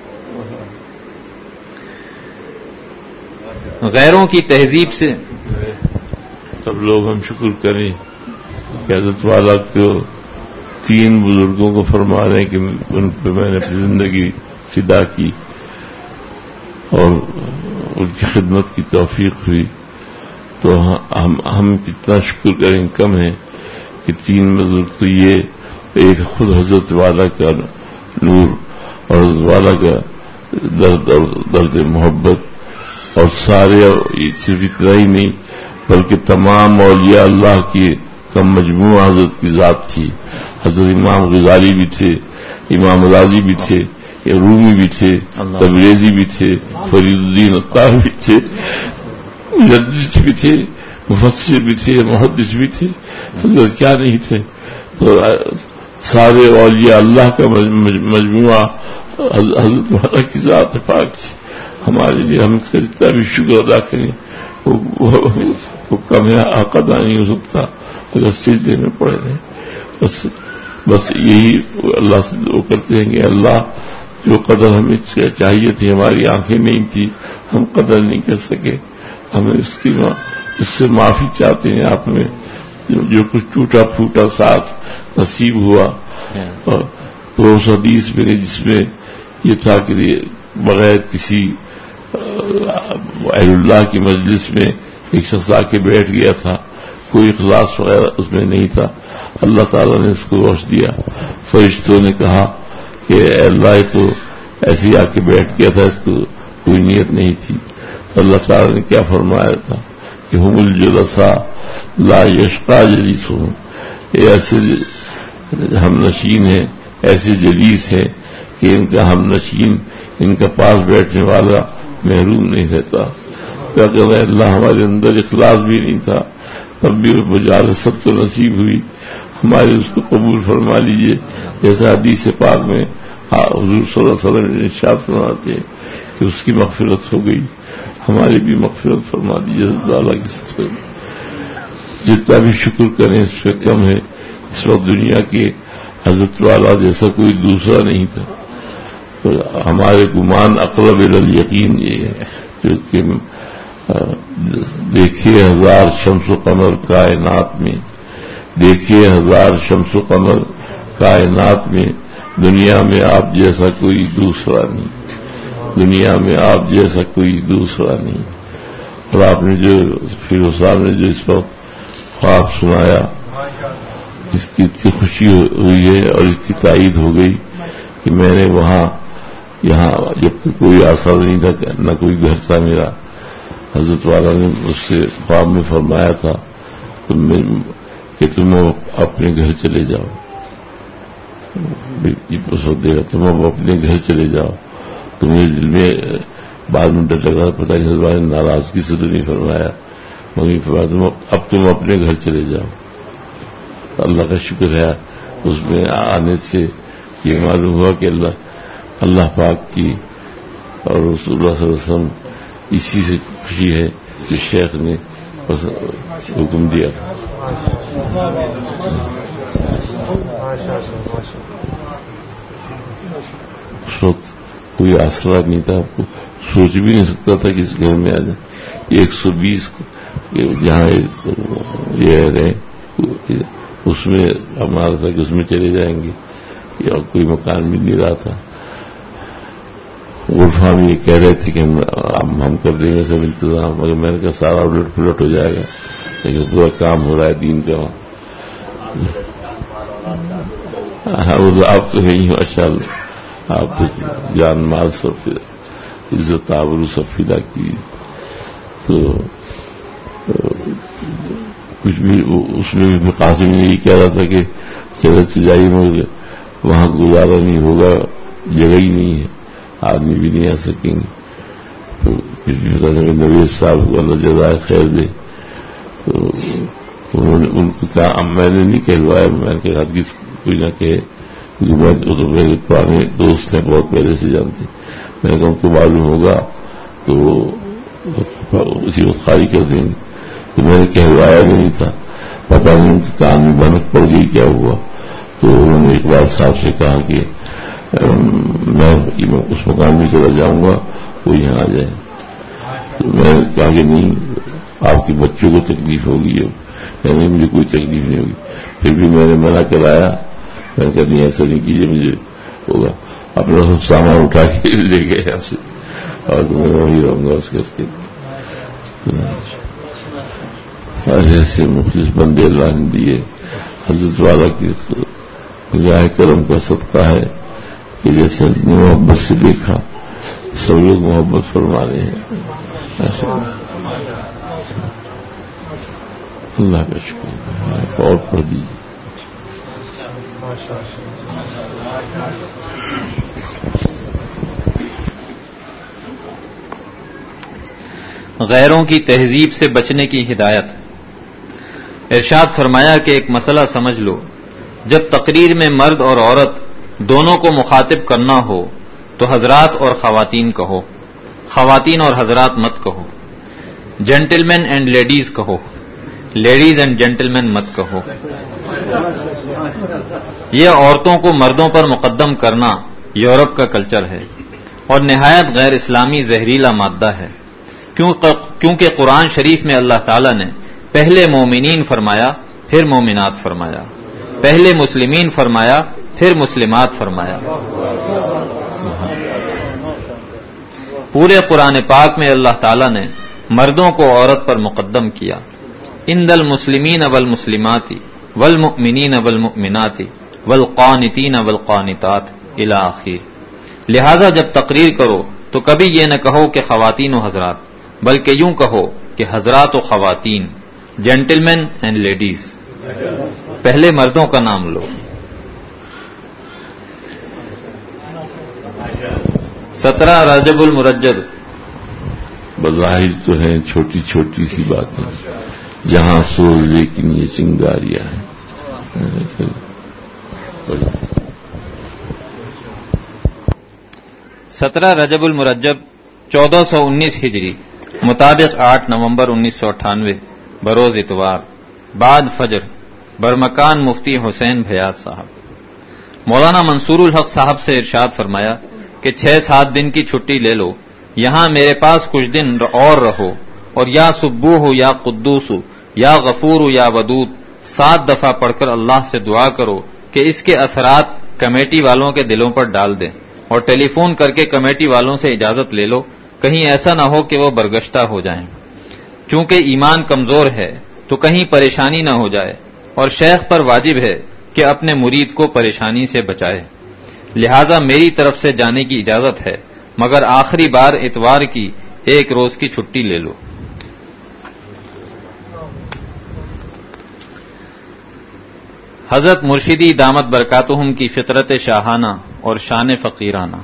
غیروں کی تہذیب سے سب لوگ ہم شکر کریں کہ حضرت والا کو 3 بزرگوں کو فرما رہے ہیں کہ ان پہ میں نے اپنی زندگی فدا کی اور ان کی خدمت کی توفیق ہوئی. تو ہم کتنا شکر کریں کم ہے کہ 3 بزرگ تو یہ ایک خود حضرت والا کا نور اور حضرت والا کا درد اور درد محبت اور سارے صرف اتنا ہی نہیں بلکہ تمام اولیاء اللہ کی کا مجموعہ حضرت کی ذات تھی. حضرت امام غزالی بھی تھے، امام رازی بھی تھے، رومی بھی تھے، تبریزی بھی تھے، فرید الدین عطار بھی تھے، مجدد بھی تھے، مفسر بھی تھے، محدث بھی تھے. حضرت کیا نہیں تھے؟ تو سارے اولیاء اللہ کا مجموعہ حضرت والا کی ذات پاک تھی. ہمارے لیے ہم اس کا جتنا بھی شکر ادا کریں وہ کم ادا نہیں ہو سکتا اگر سجدے میں پڑے رہے. بس یہی اللہ سے دعا کرتے ہیں کہ اللہ جو قدر ہمیں چاہیے تھی ہماری آنکھیں نہیں تھی، ہم قدر نہیں کر سکے، ہمیں اس سے معافی چاہتے ہیں. آپ میں جو کچھ ٹوٹا پھوٹا ساتھ نصیب ہوا تو اس حدیث میں جس میں یہ تھا کہ بغیر کسی اہل اللہ کی مجلس میں ایک شخص آ کے بیٹھ گیا تھا، کوئی اخلاص وغیرہ اس میں نہیں تھا، اللہ تعالیٰ نے اس کو بخش دیا. فرشتوں نے کہا کہ اے اللہ تو ایسے ہی آ کے بیٹھ گیا تھا، اس کو کوئی نیت نہیں تھی. اللہ تعالیٰ نے کیا فرمایا تھا کہ ہم الجلساء لا یشقا جلیسہم، یہ ایسے ہم نشین ہیں، ایسے جلیس ہیں کہ ان کا ہم نشین، ان کا پاس بیٹھنے والا محروم نہیں رہتا. کیا کہنا ہے اللہ ہمارے اندر اخلاص بھی نہیں تھا تب بھی مجالست تو نصیب ہوئی. ہمارے اس کو قبول فرما لیجئے جیسا حدیث پاک میں حضور صلی اللہ علیہ وسلم ارشاد فرماتے ہیں کہ اس کی مغفرت ہو گئی، ہماری بھی مغفرت فرما دیجیے. اللہ کی صدقے جتنا بھی شکر کریں اس سے کم ہے. اس وقت دنیا کے حضرت والا جیسا کوئی دوسرا نہیں تھا. ہمارے گمان اقرب الی الیقین یہ ہے کہ دیکھیے 1000 شمس و قمر کائنات میں، دیکھیے 1000 شمس و قمر کائنات میں، دنیا میں آپ جیسا کوئی دوسرا نہیں، دنیا میں آپ جیسا کوئی دوسرا نہیں. اور آپ نے جو پھر صاحب نے جو اس پر خواب سنایا اس کی اتنی خوشی ہوئی ہے اور اس کی تائید ہو گئی کہ میں نے یہاں جب کوئی آسا نہیں تھا، نہ کوئی گھر تھا میرا، حضرت والا نے اس سے خواب میں فرمایا تھا کہ تم اپنے گھر چلے جاؤ، دے گا تم اب اپنے گھر چلے جاؤ. تمہیں دل میں بعد میں ڈر لگ رہا پتہ نہیں حضرت والا نے ناراضگی سے تو نہیں فرمایا، مگر فرمایا اب تم اپنے گھر چلے جاؤ. اللہ کا شکر ہے اس میں آنے سے یہ معلوم ہوا کہ اللہ پاک کی اور رسول اللہ صلی اللہ علیہ وسلم اسی سے خوشی ہے جو شیخ نے حکم دیا تھا. اس وقت کوئی آسرا نہیں تھا، آپ کو سوچ بھی نہیں سکتا تھا کہ اس گھر میں آ جائے. 120 جہاں یہ رہے اس میں ہمارا تھا کہ اس میں چلے جائیں گے، یا کوئی مکان بھی نہیں رہا تھا. غرفہ میں یہ کہہ رہے تھے کہ ہم کر دیں گے سب انتظام، مگر میں نے کہا سارا الٹ پلٹ ہو جائے گا، لیکن پورا کام ہو رہا ہے دین کا وہاں. آپ تو ہیں ماشاء اللہ، آپ تو جان مال سب عزت آبرو سب فدا کی. تو کچھ بھی اس میں بھی قاسم نے یہ کہہ رہا تھا کہ چلے جائیے مگر وہاں گزارا نہیں ہوگا، جگہ ہی نہیں ہے، آدمی بھی نہیں آ سکیں گے. تو کچھ بھی بتا دیں نویز صاحب کو اللہ جزائے خیر دے. تو انہوں نے ان کو کہا میں نے نہیں کہلوایا، میں نے کہا کہ کوئی نہ کہے، کیونکہ تو میرے پرانے دوست ہیں بہت پہلے سے جانتے. میں نے کہا ان کو معلوم ہوگا تو اسی وقت خالی کر دیں گے. تو میں نے کہوایا بھی نہیں تھا, پتہ نہیں ان کی کان میں بھنک پڑ گئی, کیا ہوا. تو انہوں نے اقبال صاحب سے کہا کہ میں اس مکان میں چلا جاؤں گا, وہ یہاں آ جائے. تو میں نے کہا کہ نہیں, آپ کے بچوں کو تکلیف ہوگی. نہیں, مجھے کوئی تکلیف نہیں ہوگی. پھر بھی میں نے منع کرایا, میں نے کہا نہیں ایسا نہیں کیجیے, مجھے ہوگا. اپنا سب سامان اٹھا کے لے گئے یہاں سے, اور میں وہی رہوں گا اس کر کے. ایسے مخلص بندے اللہ نے دیے. حضرت والا کی نگاہ کرم کا صدقہ ہے کہ جیسے محبت سے دیکھا سب لوگ محبت فرما رہے ہیں. ایسا اللہ کا شکر. اور پڑھ دیجیے. غیروں کی تہذیب سے بچنے کی ہدایت. ارشاد فرمایا کہ ایک مسئلہ سمجھ لو, جب تقریر میں مرد اور عورت دونوں کو مخاطب کرنا ہو تو حضرات اور خواتین کہو, خواتین اور حضرات مت کہو. جینٹل مین اینڈ لیڈیز کہو, لیڈیز اینڈ جینٹل مین مت کہو. یہ عورتوں کو مردوں پر مقدم کرنا یورپ کا کلچر ہے اور نہایت غیر اسلامی زہریلا مادہ ہے, کیونکہ قرآن شریف میں اللہ تعالیٰ نے پہلے مومنین فرمایا پھر مومنات فرمایا, پہلے مسلمین فرمایا پھر مسلمات فرمایا. پورے قرآن پاک میں اللہ تعالیٰ نے مردوں کو عورت پر مقدم کیا. ان المسلمین والمسلمات والمؤمنین والمؤمنات والقانتین والقانتات الی آخر. لہذا جب تقریر کرو تو کبھی یہ نہ کہو کہ خواتین و حضرات, بلکہ یوں کہو کہ حضرات و خواتین, جینٹل مین اینڈ لیڈیز. پہلے مردوں کا نام لو. 17 رجب المرجب. بظاہر تو ہیں چھوٹی چھوٹی سی باتیں, جہاں سوز لیکن یہ چنگاریاں ہیں. 17 رجب المرجب 1419 ہجری مطابق 8 نومبر 1998 بروز اتوار بعد فجر برمکان مفتی حسین بھیاض صاحب. مولانا منصور الحق صاحب سے ارشاد فرمایا کہ 6-7 دن کی چھٹی لے لو, یہاں میرے پاس کچھ دن اور رہو, اور یا سبوح یا قدوس یا غفور یا ودود 7 دفعہ پڑھ کر اللہ سے دعا کرو کہ اس کے اثرات کمیٹی والوں کے دلوں پر ڈال دیں, اور ٹیلی فون کر کے کمیٹی والوں سے اجازت لے لو, کہیں ایسا نہ ہو کہ وہ برگشتہ ہو جائیں. چونکہ ایمان کمزور ہے تو کہیں پریشانی نہ ہو جائے, اور شیخ پر واجب ہے کہ اپنے مرید کو پریشانی سے بچائے. لہذا میری طرف سے جانے کی اجازت ہے, مگر آخری بار اتوار کی 1 روز کی چھٹی لے لو. حضرت مرشدی دامت برکاتہم کی فطرت شاہانہ اور شان فقیرانہ.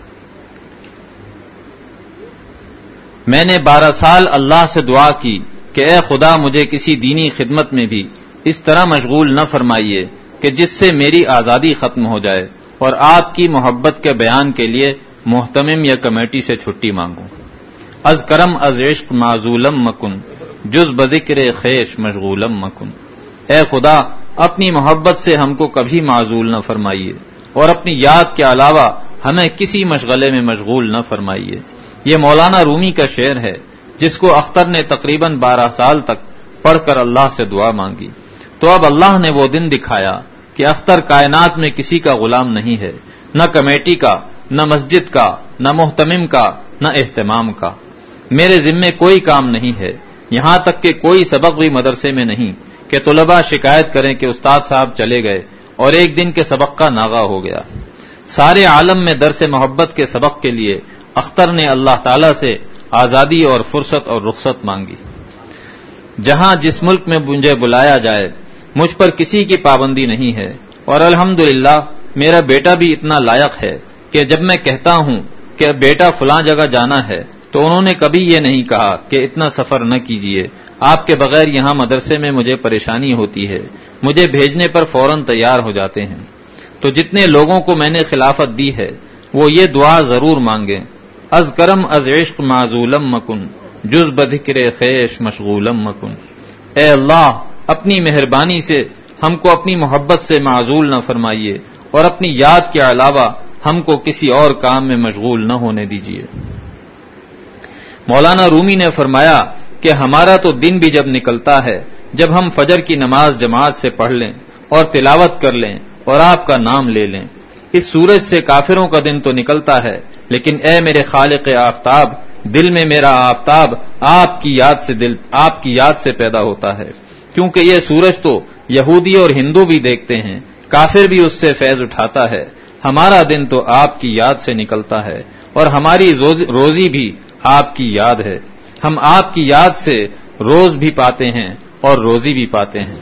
میں نے 12 سال اللہ سے دعا کی کہ اے خدا مجھے کسی دینی خدمت میں بھی اس طرح مشغول نہ فرمائیے کہ جس سے میری آزادی ختم ہو جائے اور آپ کی محبت کے بیان کے لیے محتمم یا کمیٹی سے چھٹی مانگوں. از کرم از عشق معزولم مکن, جز بذکر خیش مشغولم مکن. اے خدا اپنی محبت سے ہم کو کبھی معزول نہ فرمائیے, اور اپنی یاد کے علاوہ ہمیں کسی مشغلے میں مشغول نہ فرمائیے. یہ مولانا رومی کا شعر ہے جس کو اختر نے تقریباً 12 سال تک پڑھ کر اللہ سے دعا مانگی. تو اب اللہ نے وہ دن دکھایا کہ اختر کائنات میں کسی کا غلام نہیں ہے, نہ کمیٹی کا, نہ مسجد کا, نہ محتمم کا, نہ اہتمام کا. میرے ذمے کوئی کام نہیں ہے, یہاں تک کہ کوئی سبق بھی مدرسے میں نہیں کہ طلباء شکایت کریں کہ استاد صاحب چلے گئے اور ایک دن کے سبق کا ناغہ ہو گیا. سارے عالم میں درس محبت کے سبق کے لیے اختر نے اللہ تعالی سے آزادی اور فرصت اور رخصت مانگی. جہاں جس ملک میں مجھے بلایا جائے مجھ پر کسی کی پابندی نہیں ہے, اور الحمدللہ میرا بیٹا بھی اتنا لائق ہے کہ جب میں کہتا ہوں کہ بیٹا فلاں جگہ جانا ہے تو انہوں نے کبھی یہ نہیں کہا کہ اتنا سفر نہ کیجیے, آپ کے بغیر یہاں مدرسے میں مجھے پریشانی ہوتی ہے. مجھے بھیجنے پر فوراً تیار ہو جاتے ہیں. تو جتنے لوگوں کو میں نے خلافت دی ہے وہ یہ دعا ضرور مانگیں, از کرم از عشق معزولم مکن, جز بذکر خیش مشغولم مکن۔ اے اللہ اپنی مہربانی سے ہم کو اپنی محبت سے معزول نہ فرمائیے اور اپنی یاد کے علاوہ ہم کو کسی اور کام میں مشغول نہ ہونے دیجیے۔ مولانا رومی نے فرمایا کہ ہمارا تو دن بھی جب نکلتا ہے جب ہم فجر کی نماز جماعت سے پڑھ لیں اور تلاوت کر لیں اور آپ کا نام لے لیں۔ اس سورج سے کافروں کا دن تو نکلتا ہے، لیکن اے میرے خالق آفتاب، دل میں میرا آفتاب آپ کی یاد سے پیدا ہوتا ہے، کیونکہ یہ سورج تو یہودی اور ہندو بھی دیکھتے ہیں، کافر بھی اس سے فیض اٹھاتا ہے۔ ہمارا دن تو آپ کی یاد سے نکلتا ہے اور ہماری روزی بھی آپ کی یاد ہے۔ ہم آپ کی یاد سے روز بھی پاتے ہیں اور روزی بھی پاتے ہیں۔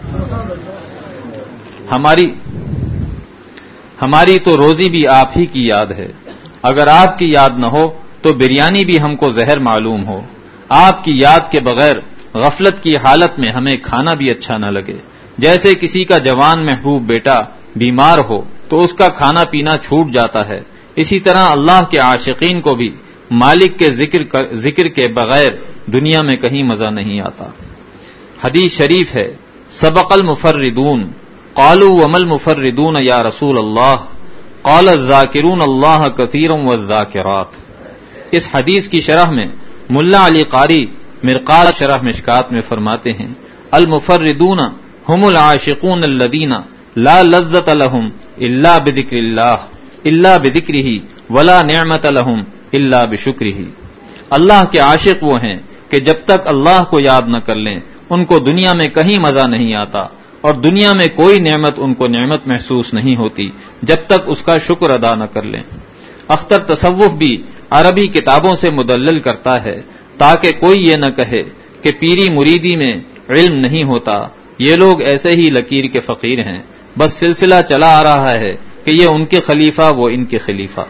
ہماری تو روزی بھی آپ ہی کی یاد ہے۔ اگر آپ کی یاد نہ ہو تو بریانی بھی ہم کو زہر معلوم ہو۔ آپ کی یاد کے بغیر غفلت کی حالت میں ہمیں کھانا بھی اچھا نہ لگے۔ جیسے کسی کا جوان محبوب بیٹا بیمار ہو تو اس کا کھانا پینا چھوٹ جاتا ہے، اسی طرح اللہ کے عاشقین کو بھی مالک کے ذکر کے بغیر دنیا میں کہیں مزہ نہیں آتا۔ حدیث شریف ہے، سبق المفردون قالوا وما المفردون یا رسول اللہ قال الذاکرون اللہ کثیرا والذاکرات۔ اس حدیث کی شرح میں ملا علی قاری مرقات شرح مشکات میں فرماتے ہیں، المفردون هم العاشقون الذین لا لذت لهم الا بذکر اللہ الا بذکرہ ولا نعمت لهم الا بشکرہ۔ اللہ کے عاشق وہ ہیں کہ جب تک اللہ کو یاد نہ کر لیں ان کو دنیا میں کہیں مزہ نہیں آتا اور دنیا میں کوئی نعمت ان کو نعمت محسوس نہیں ہوتی جب تک اس کا شکر ادا نہ کر لیں۔ اختر تصوف بھی عربی کتابوں سے مدلل کرتا ہے تاکہ کوئی یہ نہ کہے کہ پیری مریدی میں علم نہیں ہوتا، یہ لوگ ایسے ہی لکیر کے فقیر ہیں، بس سلسلہ چلا آ رہا ہے کہ یہ ان کے خلیفہ وہ ان کے خلیفہ۔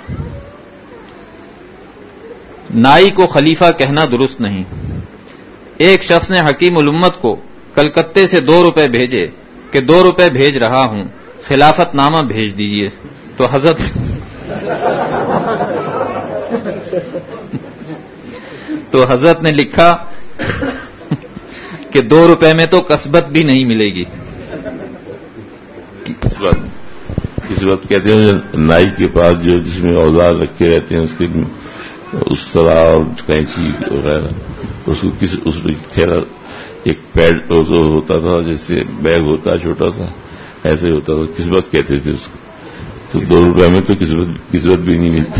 نائی کو خلیفہ کہنا درست نہیں۔ ایک شخص نے حکیم الامت کو کلکتے سے 2 روپے بھیجے کہ 2 روپے بھیج رہا ہوں، خلافت نامہ بھیج دیجیے۔ تو حضرت نے لکھا کہ 2 روپے میں تو کسبت بھی نہیں ملے گی۔ اس وقت کہتے ہیں نائی کے پاس جو جس میں اوزار رکھے رہتے ہیں اس کے اس طرح اور کینچی وغیرہ اس کو اس میں تھیلا ایک پیڈ ہوتا تھا، جیسے بیگ ہوتا چھوٹا سا، ایسے ہوتا تھا، قسمت کہتے تھے اس کو۔ تو 2 روپے میں تو قسمت بھی نہیں ملتی۔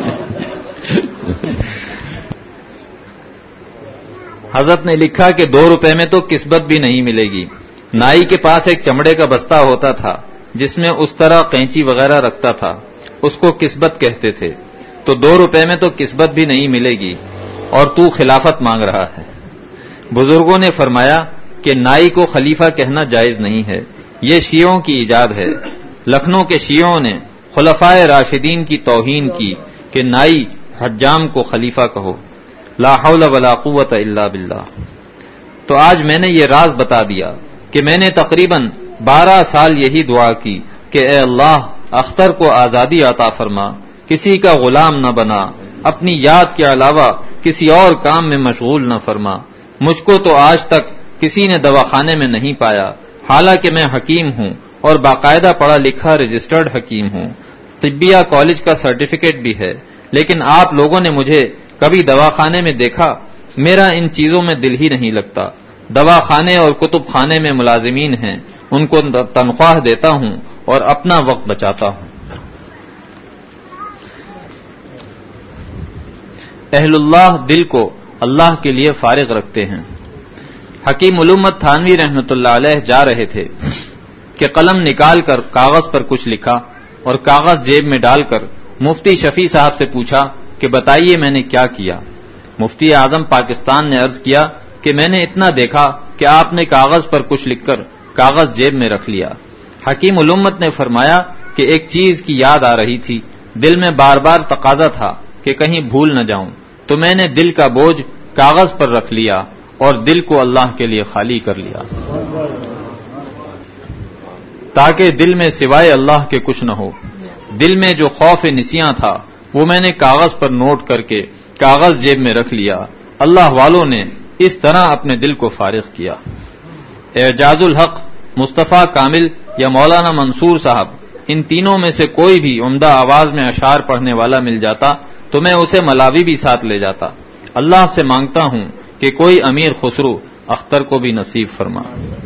حضرت نے لکھا کہ 2 روپے میں تو قسمت بھی نہیں ملے گی۔ نائی کے پاس ایک چمڑے کا بستہ ہوتا تھا جس میں اس طرح قینچی وغیرہ رکھتا تھا، اس کو قسمت کہتے تھے۔ تو 2 روپے میں تو قسمت بھی نہیں ملے گی اور تو خلافت مانگ رہا ہے۔ بزرگوں نے فرمایا کہ نائی کو خلیفہ کہنا جائز نہیں ہے، یہ شیعوں کی ایجاد ہے۔ لکھنؤ کے شیعوں نے خلفائے راشدین کی توہین کی کہ نائی حجام کو خلیفہ کہو۔ لا حول ولا قوت الا باللہ۔ تو آج میں نے یہ راز بتا دیا کہ میں نے تقریباً 12 سال یہی دعا کی کہ اے اللہ اختر کو آزادی عطا فرما، کسی کا غلام نہ بنا، اپنی یاد کے علاوہ کسی اور کام میں مشغول نہ فرما۔ مجھ کو تو آج تک کسی نے دواخانے میں نہیں پایا، حالانکہ میں حکیم ہوں اور باقاعدہ پڑھا لکھا رجسٹرڈ حکیم ہوں، طبیہ کالج کا سرٹیفکیٹ بھی ہے، لیکن آپ لوگوں نے مجھے کبھی دواخانے میں دیکھا؟ میرا ان چیزوں میں دل ہی نہیں لگتا۔ دواخانے اور کتب خانے میں ملازمین ہیں، ان کو تنخواہ دیتا ہوں اور اپنا وقت بچاتا ہوں۔ اہل اللہ دل کو اللہ کے لیے فارغ رکھتے ہیں۔ حکیم الامت تھانوی رحمۃ اللہ علیہ جا رہے تھے کہ قلم نکال کر کاغذ پر کچھ لکھا اور کاغذ جیب میں ڈال کر مفتی شفیع صاحب سے پوچھا کہ بتائیے میں نے کیا کیا۔ مفتی اعظم پاکستان نے عرض کیا کہ میں نے اتنا دیکھا کہ آپ نے کاغذ پر کچھ لکھ کر کاغذ جیب میں رکھ لیا۔ حکیم الامت نے فرمایا کہ ایک چیز کی یاد آ رہی تھی، دل میں بار بار تقاضا تھا کہ کہیں بھول نہ جاؤں، تو میں نے دل کا بوجھ کاغذ پر رکھ لیا اور دل کو اللہ کے لیے خالی کر لیا، تاکہ دل میں سوائے اللہ کے کچھ نہ ہو۔ دل میں جو خوف نسیاں تھا وہ میں نے کاغذ پر نوٹ کر کے کاغذ جیب میں رکھ لیا۔ اللہ والوں نے اس طرح اپنے دل کو فارغ کیا۔ اعجاز الحق، مصطفیٰ کامل یا مولانا منصور صاحب، ان تینوں میں سے کوئی بھی عمدہ آواز میں اشعار پڑھنے والا مل جاتا تو میں اسے ملاوی بھی ساتھ لے جاتا۔ اللہ سے مانگتا ہوں کہ کوئی امیر خسرو اختر کو بھی نصیب فرما۔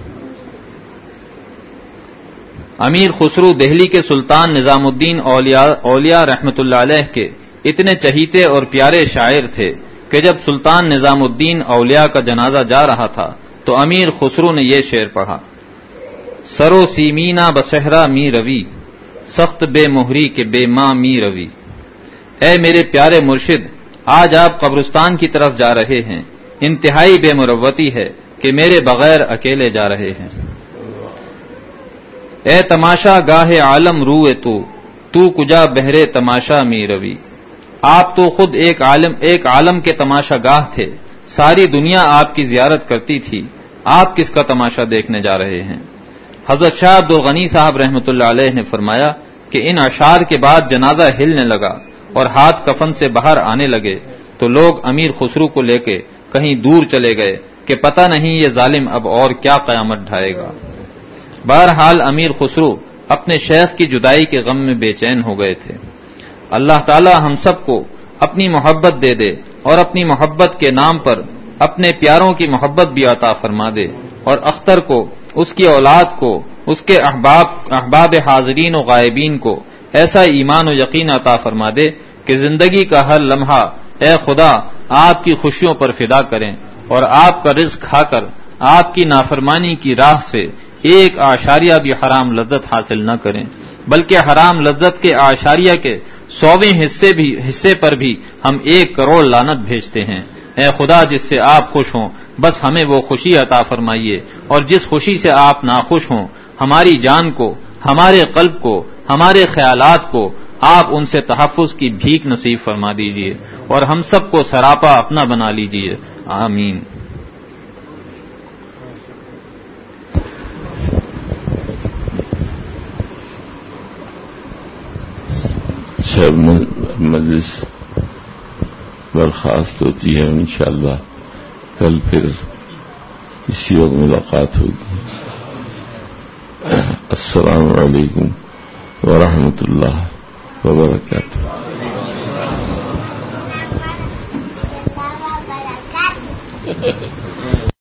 امیر خسرو دہلی کے سلطان نظام الدین اولیاء رحمت اللہ علیہ کے اتنے چہیتے اور پیارے شاعر تھے کہ جب سلطان نظام الدین اولیاء کا جنازہ جا رہا تھا تو امیر خسرو نے یہ شعر پڑھا: سرو سیمینا بصحرا می روی، سخت بے مہری کے بے ماں می روی۔ اے میرے پیارے مرشد، آج آپ قبرستان کی طرف جا رہے ہیں، انتہائی بے مروتی ہے کہ میرے بغیر اکیلے جا رہے ہیں۔ اے تماشا گاہ عالم روئے تو کجا بہرے تماشا می روی۔ آپ تو خود ایک عالم کے تماشا گاہ تھے، ساری دنیا آپ کی زیارت کرتی تھی، آپ کس کا تماشا دیکھنے جا رہے ہیں؟ حضرت شاہ عبد الغنی صاحب رحمۃ اللہ علیہ نے فرمایا کہ ان اشعار کے بعد جنازہ ہلنے لگا اور ہاتھ کفن سے باہر آنے لگے تو لوگ امیر خسرو کو لے کے کہیں دور چلے گئے کہ پتہ نہیں یہ ظالم اب اور کیا قیامت ڈھائے گا۔ بہرحال امیر خسرو اپنے شیخ کی جدائی کے غم میں بے چین ہو گئے تھے۔ اللہ تعالی ہم سب کو اپنی محبت دے دے اور اپنی محبت کے نام پر اپنے پیاروں کی محبت بھی عطا فرما دے، اور اختر کو، اس کی اولاد کو، اس کے احباب حاضرین و غائبین کو ایسا ایمان و یقین عطا فرما دے کہ زندگی کا ہر لمحہ اے خدا آپ کی خوشیوں پر فدا کریں، اور آپ کا رزق کھا کر آپ کی نافرمانی کی راہ سے ایک اعشاریہ بھی حرام لذت حاصل نہ کریں، بلکہ حرام لذت کے اعشاریہ کے 100ویں حصے پر بھی ہم 1 کروڑ لعنت بھیجتے ہیں۔ اے خدا جس سے آپ خوش ہوں بس ہمیں وہ خوشی عطا فرمائیے، اور جس خوشی سے آپ ناخوش ہوں ہماری جان کو، ہمارے قلب کو، ہمارے خیالات کو آپ ان سے تحفظ کی بھیک نصیب فرما دیجیے، اور ہم سب کو سراپا اپنا بنا لیجیے، آمین۔ مجلس برخاست ہوتی ہے، انشاءاللہ کل پھر اسی وقت ملاقات ہوگی۔ السلام علیکم ورحمۃ اللہ وبرکاتہ۔